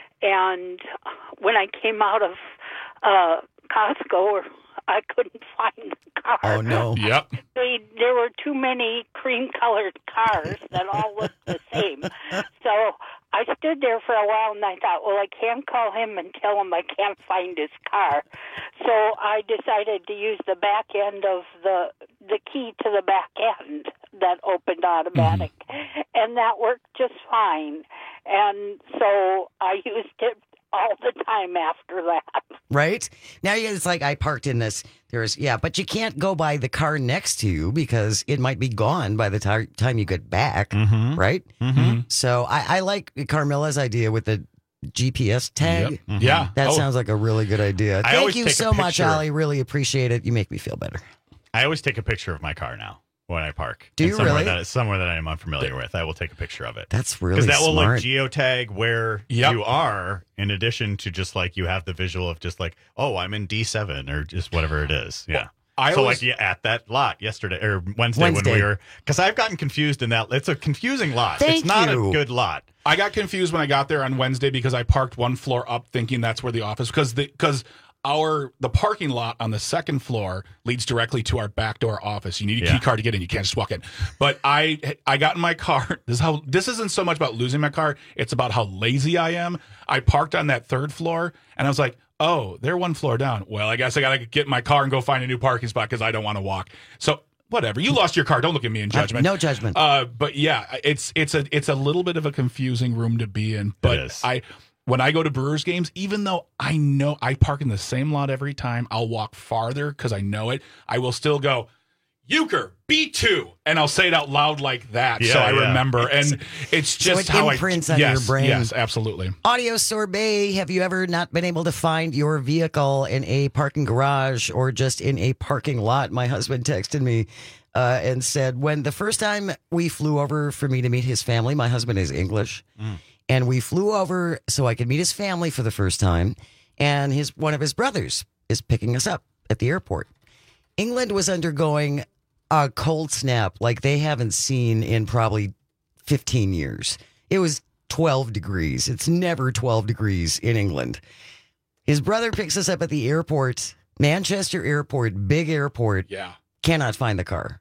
And when I came out of uh, Costco, I couldn't find the car. Oh, no. Yep. They, there were too many cream-colored cars that all looked the same. So I stood there for a while, and I thought, well, I can't call him and tell him I can't find his car. So I decided to use the back end of the the key to the back end that opened automatic, mm-hmm. and that worked just fine. And so I used it all the time after that. Right? Now it's like I parked in this. There's yeah, but you can't go by the car next to you because it might be gone by the tar- time you get back. Mm-hmm. Right? Mm-hmm. So I, I like Carmilla's idea with the G P S tag. Yep. Mm-hmm. Yeah. That oh. sounds like a really good idea. I Thank you take a so much, picture. Ollie. Really appreciate it. You make me feel better. I always take a picture of my car now when I park. Do And you somewhere really? That, somewhere that I'm unfamiliar with, I will take a picture of it. That's really Because that will smart. like geotag where Yep. you are, in addition to just like you have the visual of just like, oh, I'm in D seven or just whatever it is. Yeah. I so always- like yeah, at that lot yesterday or Wednesday, Wednesday. when we were, because I've gotten confused in that. It's a confusing lot. Thank it's not you. a good lot. I got confused when I got there on Wednesday because I parked one floor up thinking that's where the office, because the because our the parking lot on the second floor leads directly to our back door office. You need a Yeah. key card to get in. You can't just walk in. But I I got in my car. This is how this isn't so much about losing my car. It's about how lazy I am. I parked on that third floor and I was like, oh, they're one floor down. Well, I guess I got to get in my car and go find a new parking spot because I don't want to walk. So whatever. You lost your car. Don't look at me in judgment. No judgment. Uh, but yeah, it's it's a it's a little bit of a confusing room to be in. But is. I when I go to Brewers games, even though I know I park in the same lot every time, I'll walk farther because I know it. I will still go, Euchre, B two, and I'll say it out loud like that, so Yeah, I yeah. remember. And it's So just it how imprints I on your yes, brain. Yes, absolutely. Audio sorbet. Have you ever not been able to find your vehicle in a parking garage or just in a parking lot? My husband texted me uh, and said, when the first time we flew over for me to meet his family, my husband is English, Mm. and we flew over so I could meet his family for the first time, and his one of his brothers is picking us up at the airport. England was undergoing a cold snap like they haven't seen in probably fifteen years. It was twelve degrees. It's never twelve degrees in England. His brother picks us up at the airport, Manchester Airport, big airport. Yeah. Cannot find the car.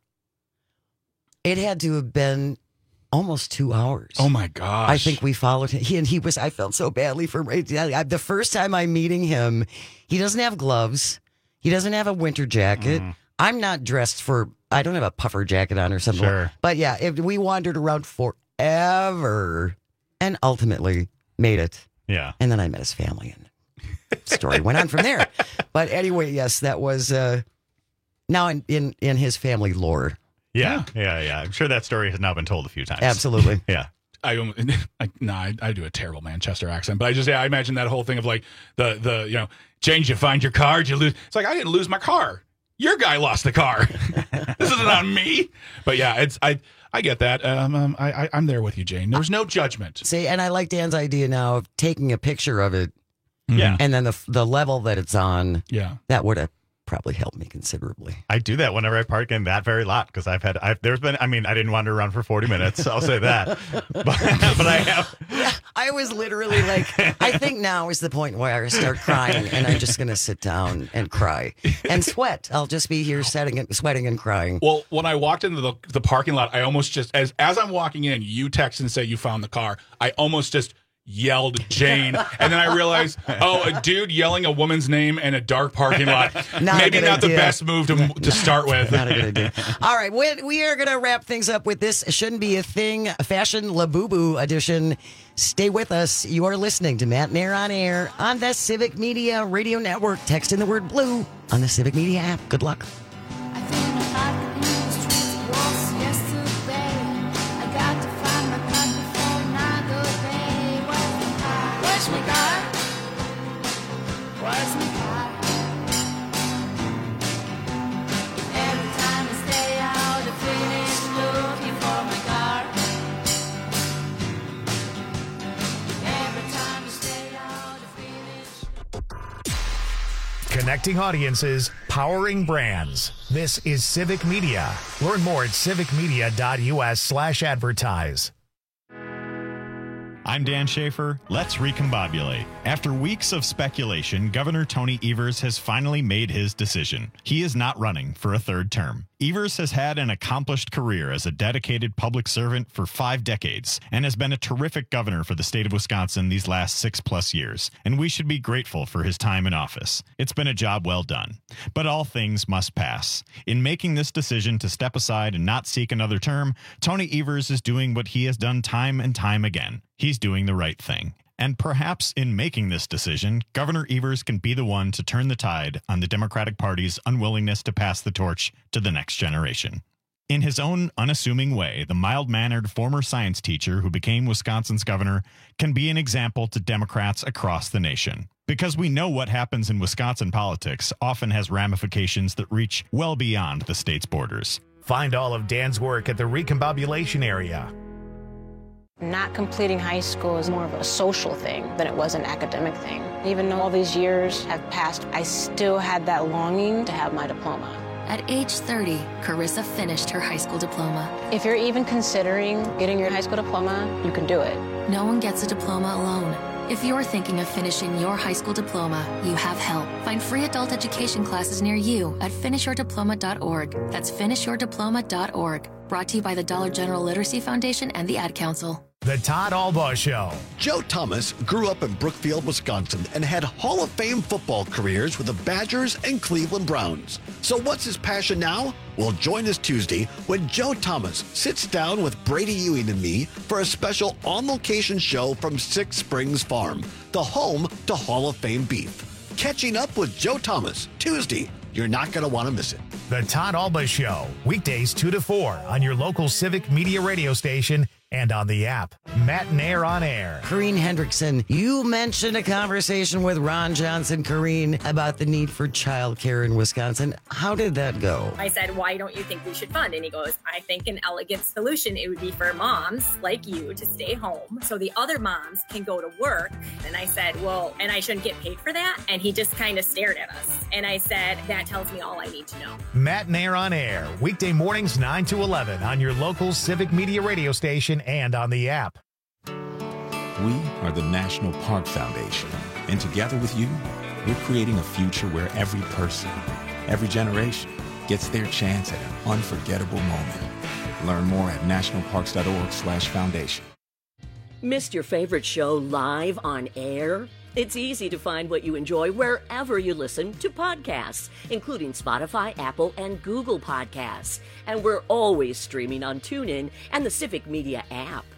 It had to have been almost two hours. Oh my gosh. I think we followed him. He, and he was, I felt so badly for him. The first time I'm meeting him, he doesn't have gloves. He doesn't have a winter jacket. Mm. I'm not dressed for, I don't have a puffer jacket on or something. Sure. But yeah, if we wandered around forever and ultimately made it. Yeah. And then I met his family and story went on from there. But anyway, yes, that was uh, now in, in, in his family lore. Yeah, yeah, yeah. I'm sure that story has now been told a few times. Absolutely. Yeah. I, um, I no, I, I do a terrible Manchester accent, but I just yeah, I imagine that whole thing of like the the you know, Jane, did you find your car? Did you lose? It's like I didn't lose my car. Your guy lost the car. This isn't on me. But yeah, it's I I get that. Um, um I, I I'm there with you, Jane. There's no judgment. See, and I like Dan's idea now of taking a picture of it. Yeah. And then the the level that it's on. Yeah. That would have probably helped me considerably. I do that whenever I park in that very lot because I've had, I've, there's been, I mean, I didn't wander around for forty minutes. I'll say that. But, but I have. Yeah, I was literally like, I think now is the point where I start crying and I'm just going to sit down and cry and sweat. I'll just be here sweating and, sweating and crying. Well, when I walked into the, the parking lot, I almost just, as as I'm walking in, you text and say you found the car. I almost just yelled Jane, and then I realized, oh, a dude yelling a woman's name in a dark parking lot, Not maybe not idea. the best move to to start with. Not a good idea. All right, we, we are going to wrap things up with this Shouldn't Be a Thing Fashion Labubu edition. Stay with us. You are listening to Matt Nair on Air on the Civic Media Radio Network. Text in the word blue on the Civic Media app. Good luck. I Connecting audiences, powering brands. This is Civic Media. Learn more at civicmedia.us slash advertise. I'm Dan Schaefer. Let's recombobulate. After weeks of speculation, Governor Tony Evers has finally made his decision. He is not running for a third term. Evers has had an accomplished career as a dedicated public servant for five decades and has been a terrific governor for the state of Wisconsin these last six plus years, and we should be grateful for his time in office. It's been a job well done. But all things must pass. In making this decision to step aside and not seek another term, Tony Evers is doing what he has done time and time again. He's doing the right thing. And perhaps in making this decision, Governor Evers can be the one to turn the tide on the Democratic Party's unwillingness to pass the torch to the next generation. In his own unassuming way, the mild-mannered former science teacher who became Wisconsin's governor can be an example to Democrats across the nation. Because we know what happens in Wisconsin politics often has ramifications that reach well beyond the state's borders. Find all of Dan's work at the Recombobulation area. Not completing high school is more of a social thing than it was an academic thing. Even though all these years have passed, I still had that longing to have my diploma. At age thirty, Carissa finished her high school diploma. If you're even considering getting your high school diploma, you can do it. No one gets a diploma alone. If you're thinking of finishing your high school diploma, you have help. Find free adult education classes near you at finish your diploma dot org. That's finish your diploma dot org. Brought to you by the Dollar General Literacy Foundation and the Ad Council. The Todd Albaugh Show. Joe Thomas grew up in Brookfield, Wisconsin, and had Hall of Fame football careers with the Badgers and Cleveland Browns. So what's his passion now? Well, join us Tuesday when Joe Thomas sits down with Brady Ewing and me for a special on-location show from Six Springs Farm, the home to Hall of Fame beef. Catching up with Joe Thomas, Tuesday. You're not going to want to miss it. The Todd Albaugh Show, weekdays two to four on your local Civic Media radio station and on the app. Matt Nair on air. Corrine Hendrickson, you mentioned a conversation with Ron Johnson, Corrine, about the need for childcare in Wisconsin. How did that go? I said, why don't you think we should fund? And he goes, I think an elegant solution, it would be for moms like you to stay home so the other moms can go to work. And I said, well, and I shouldn't get paid for that? And he just kind of stared at us. And I said, that tells me all I need to know. Matt Nair on air, weekday mornings nine to eleven on your local Civic Media radio station and on the app. We are the National Park Foundation, and together with you, we're creating a future where every person, every generation, gets their chance at an unforgettable moment. Learn more at nationalparks.org slash foundation. Missed your favorite show live on air? It's easy to find what you enjoy wherever you listen to podcasts, including Spotify, Apple, and Google Podcasts. And we're always streaming on TuneIn and the Civic Media app.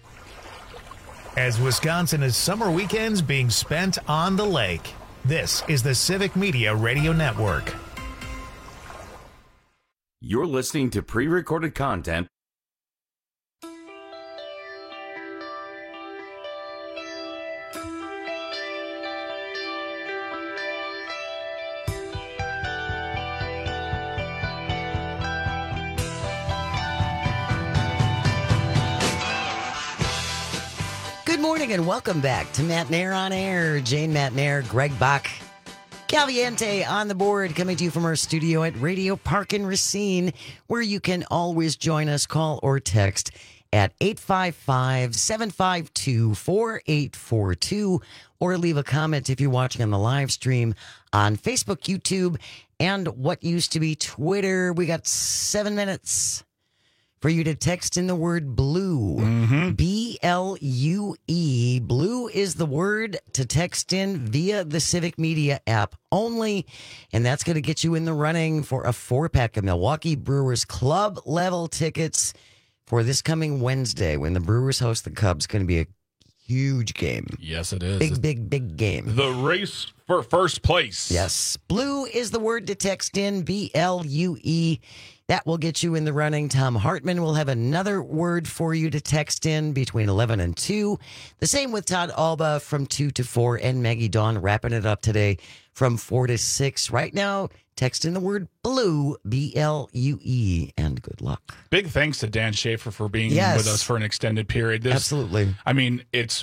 As Wisconsin is summer weekends being spent on the lake, this is the Civic Media Radio Network. You're listening to pre-recorded content. Good morning and welcome back to Matt Nair on air. Jane Matt Nair, Greg Bach, Caliente on the board, coming to you from our studio at Radio Park in Racine, where you can always join us, call or text at eight five five, seven five two, four eight four two, or leave a comment if you're watching on the live stream on Facebook, YouTube, and what used to be Twitter. We got seven minutes for you to text in the word blue. Mm-hmm. B L U E. Blue is the word to text in via the Civic Media app only. And that's going to get you in the running for a four-pack of Milwaukee Brewers club level tickets for this coming Wednesday when the Brewers host the Cubs. Going to be a huge game. Yes, it is. Big, big, big game. The race for first place. Yes. Blue is the word to text in, B L U E. That will get you in the running. Tom Hartman will have another word for you to text in between eleven and two. The same with Todd Albaugh from two to four, and Maggie Dawn wrapping it up today from four to six. Right now, text in the word blue, B L U E, and good luck. Big thanks to Dan Schaefer for being yes. with us for an extended period. This, Absolutely. I mean, it's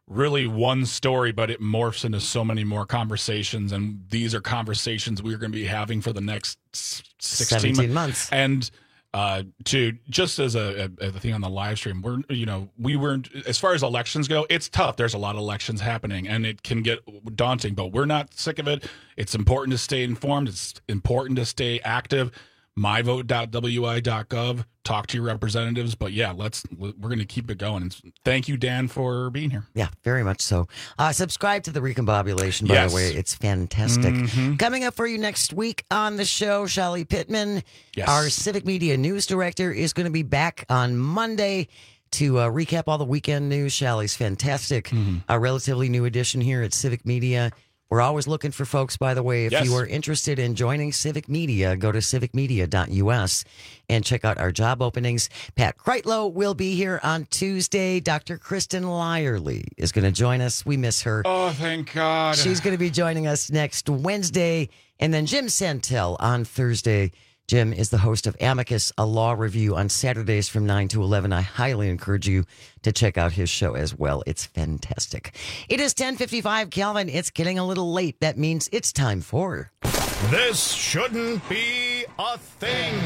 really one story, but it morphs into so many more conversations. And these are conversations we're going to be having for the next sixteen seventeen months. And uh, to just as a, a, a thing on the live stream, we're, you know, we weren't, as far as elections go, it's tough. There's a lot of elections happening and it can get daunting, but we're not sick of it. It's important to stay informed. It's important to stay active. my vote dot w i dot gov. Talk to your representatives. But yeah, let's we're going to keep it going. And thank you, Dan, for being here. Yeah, very much so. Uh, subscribe to the Recombobulation, by Yes. the way. It's fantastic. Mhm. Coming up for you next week on the show, Shelly Pittman, Yes. our Civic Media News Director, is going to be back on Monday to uh, recap all the weekend news. Shelly's fantastic. Mm-hmm. A relatively new addition here at Civic Media. We're always looking for folks, by the way. If Yes. you are interested in joining Civic Media, go to civic media dot u s and check out our job openings. Pat Kreitlow will be here on Tuesday. Doctor Kristen Lyerly is going to join us. We miss her. Oh, thank God. She's going to be joining us next Wednesday. And then Jim Santel on Thursday. Jim is the host of Amicus, a law review on Saturdays from nine to eleven. I highly encourage you to check out his show as well. It's fantastic. It is ten fifty-five, Calvin. It's getting a little late. That means it's time for... This shouldn't be a thing.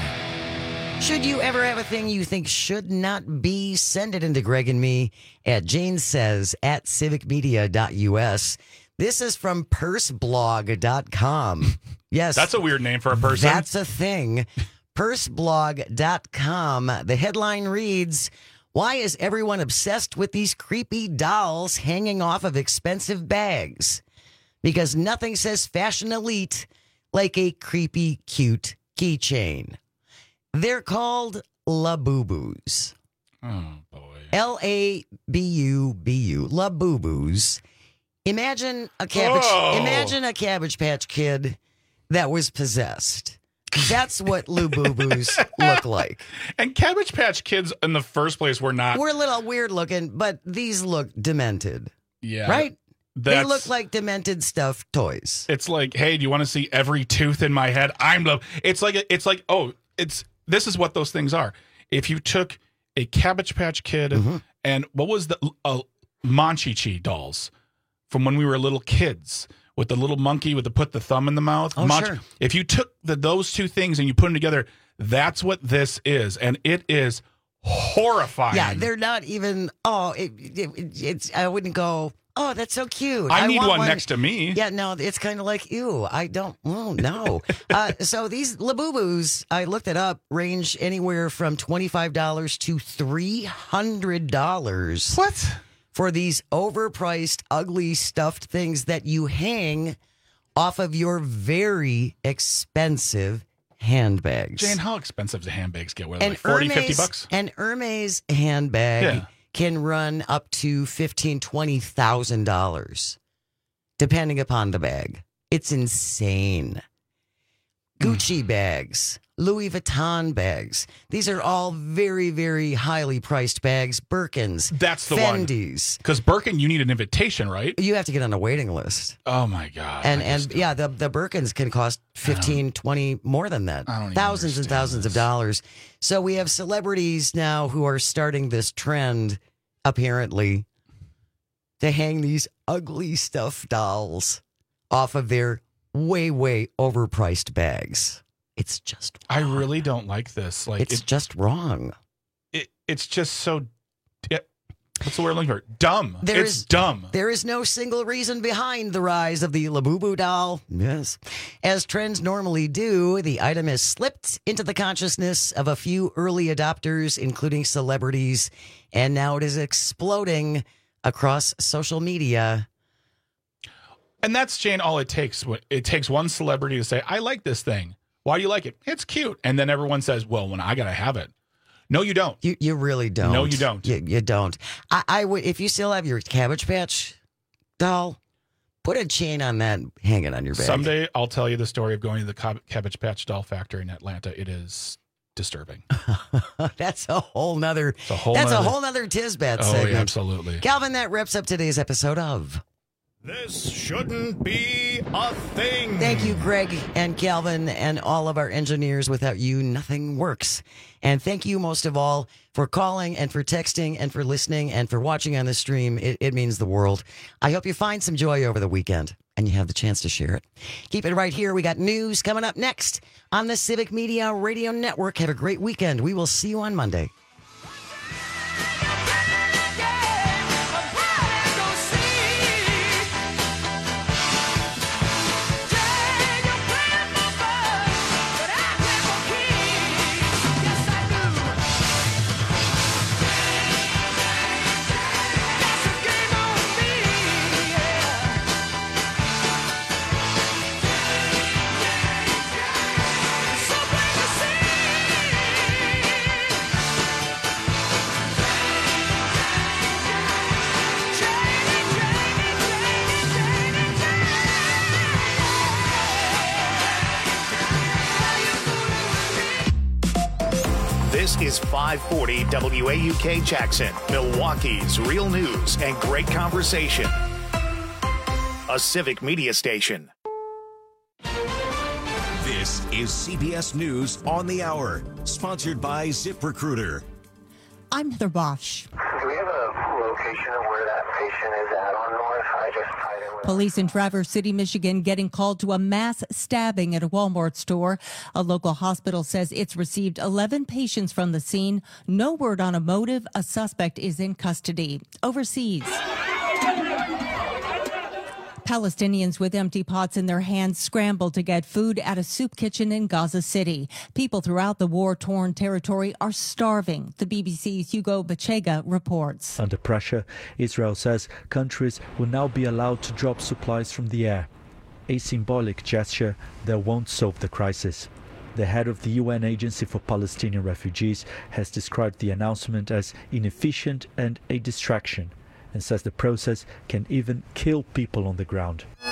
Should you ever have a thing you think should not be, send it into Greg and me at Jane Says at civic media dot u s. This is from purse blog dot com. Yes. That's a weird name for a person. That's a thing. purse blog dot com. The headline reads, why is everyone obsessed with these creepy dolls hanging off of expensive bags? Because nothing says fashion elite like a creepy, cute keychain. They're called Labubu's. Oh, boy. L A B U B U. Labubu's. Imagine a cabbage. Oh. Imagine a Cabbage Patch Kid that was possessed. That's what Labubu's look like. And Cabbage Patch Kids in the first place were not. We're a little weird looking, but these look demented. Yeah. Right? They That's- look like demented stuffed toys. It's like, hey, do you want to see every tooth in my head? I'm love. It's like it's like oh, it's this is what those things are. If you took a Cabbage Patch Kid Mm-hmm. and what was the uh, Monchichi dolls from when we were little kids with the little monkey with the put the thumb in the mouth. Oh, Monch- sure. If you took the, those two things and you put them together, that's what this is, and it is horrifying. Yeah, they're not even. Oh, it, it, it's. I wouldn't go. Oh, that's so cute. I need want one next to me. Yeah, no, it's kind of like ew. I don't. Oh no. uh, so these Labubus, I looked it up, range anywhere from twenty five dollars to three hundred dollars. What? For these overpriced, ugly stuffed things that you hang off of your very expensive handbags. Jane, how expensive do handbags get? What, An like forty, Hermes, fifty bucks? An Hermes handbag Yeah. can run up to fifteen, twenty thousand dollars, depending upon the bag. It's insane. Gucci bags, Louis Vuitton bags. These are all very, very highly priced bags. Birkins, That's the Fendi's. Because Birkin, you need an invitation, right? You have to get on a waiting list. Oh my God. And I and just- yeah, the the Birkins can cost fifteen, twenty, more than that. I don't even Thousands and thousands of dollars. So we have celebrities now who are starting this trend, apparently, to hang these ugly stuffed dolls off of their way, way overpriced bags. It's just I really don't like this. Like it's it, just wrong. it, it's just so. It, what's the word I'm looking for? Dumb. There it's is- dumb. There is no single reason behind the rise of the Labubu doll. Yes. As trends normally do, the item has slipped into the consciousness of a few early adopters, including celebrities, and now it is exploding across social media. And that's, Jane, all it takes. It takes one celebrity to say, I like this thing. Why do you like it? It's cute. And then everyone says, well, when I got to have it. No, you don't. You you really don't. No, you don't. You, you don't. I, I would, if you still have your Cabbage Patch doll, put a chain on that and hang it on your bag. Someday I'll tell you the story of going to the Cab- Cabbage Patch doll factory in Atlanta. It is disturbing. That's a whole nother. a whole that's nother- a whole nother Tisbat Oh, segment. yeah, absolutely. Calvin, that wraps up today's episode of This shouldn't be a thing. Thank you, Greg and Calvin and all of our engineers. Without you, nothing works. And thank you most of all for calling and for texting and for listening and for watching on the stream. It, it means the world. I hope you find some joy over the weekend and you have the chance to share it. Keep it right here. We got news coming up next on the Civic Media Radio Network. Have a great weekend. We will see you on Monday. This is five forty W A U K Jackson, Milwaukee's real news and great conversation. A Civic Media station. This is C B S News on the Hour, sponsored by ZipRecruiter. I'm Heather Bosch. Do we have a location of where that patient is at on North? I just tied in with Police in Traverse City, Michigan, getting called to a mass stabbing at a Walmart store. A local hospital says it's received eleven patients from the scene. No word on a motive. A suspect is in custody. Overseas, Palestinians with empty pots in their hands scrambled to get food at a soup kitchen in Gaza City. People throughout the war-torn territory are starving. The B B C's Hugo Bachega reports. Under pressure, Israel says countries will now be allowed to drop supplies from the air. A symbolic gesture that won't solve the crisis. The head of the U N Agency for Palestinian Refugees has described the announcement as inefficient and a distraction, and says the process can even kill people on the ground.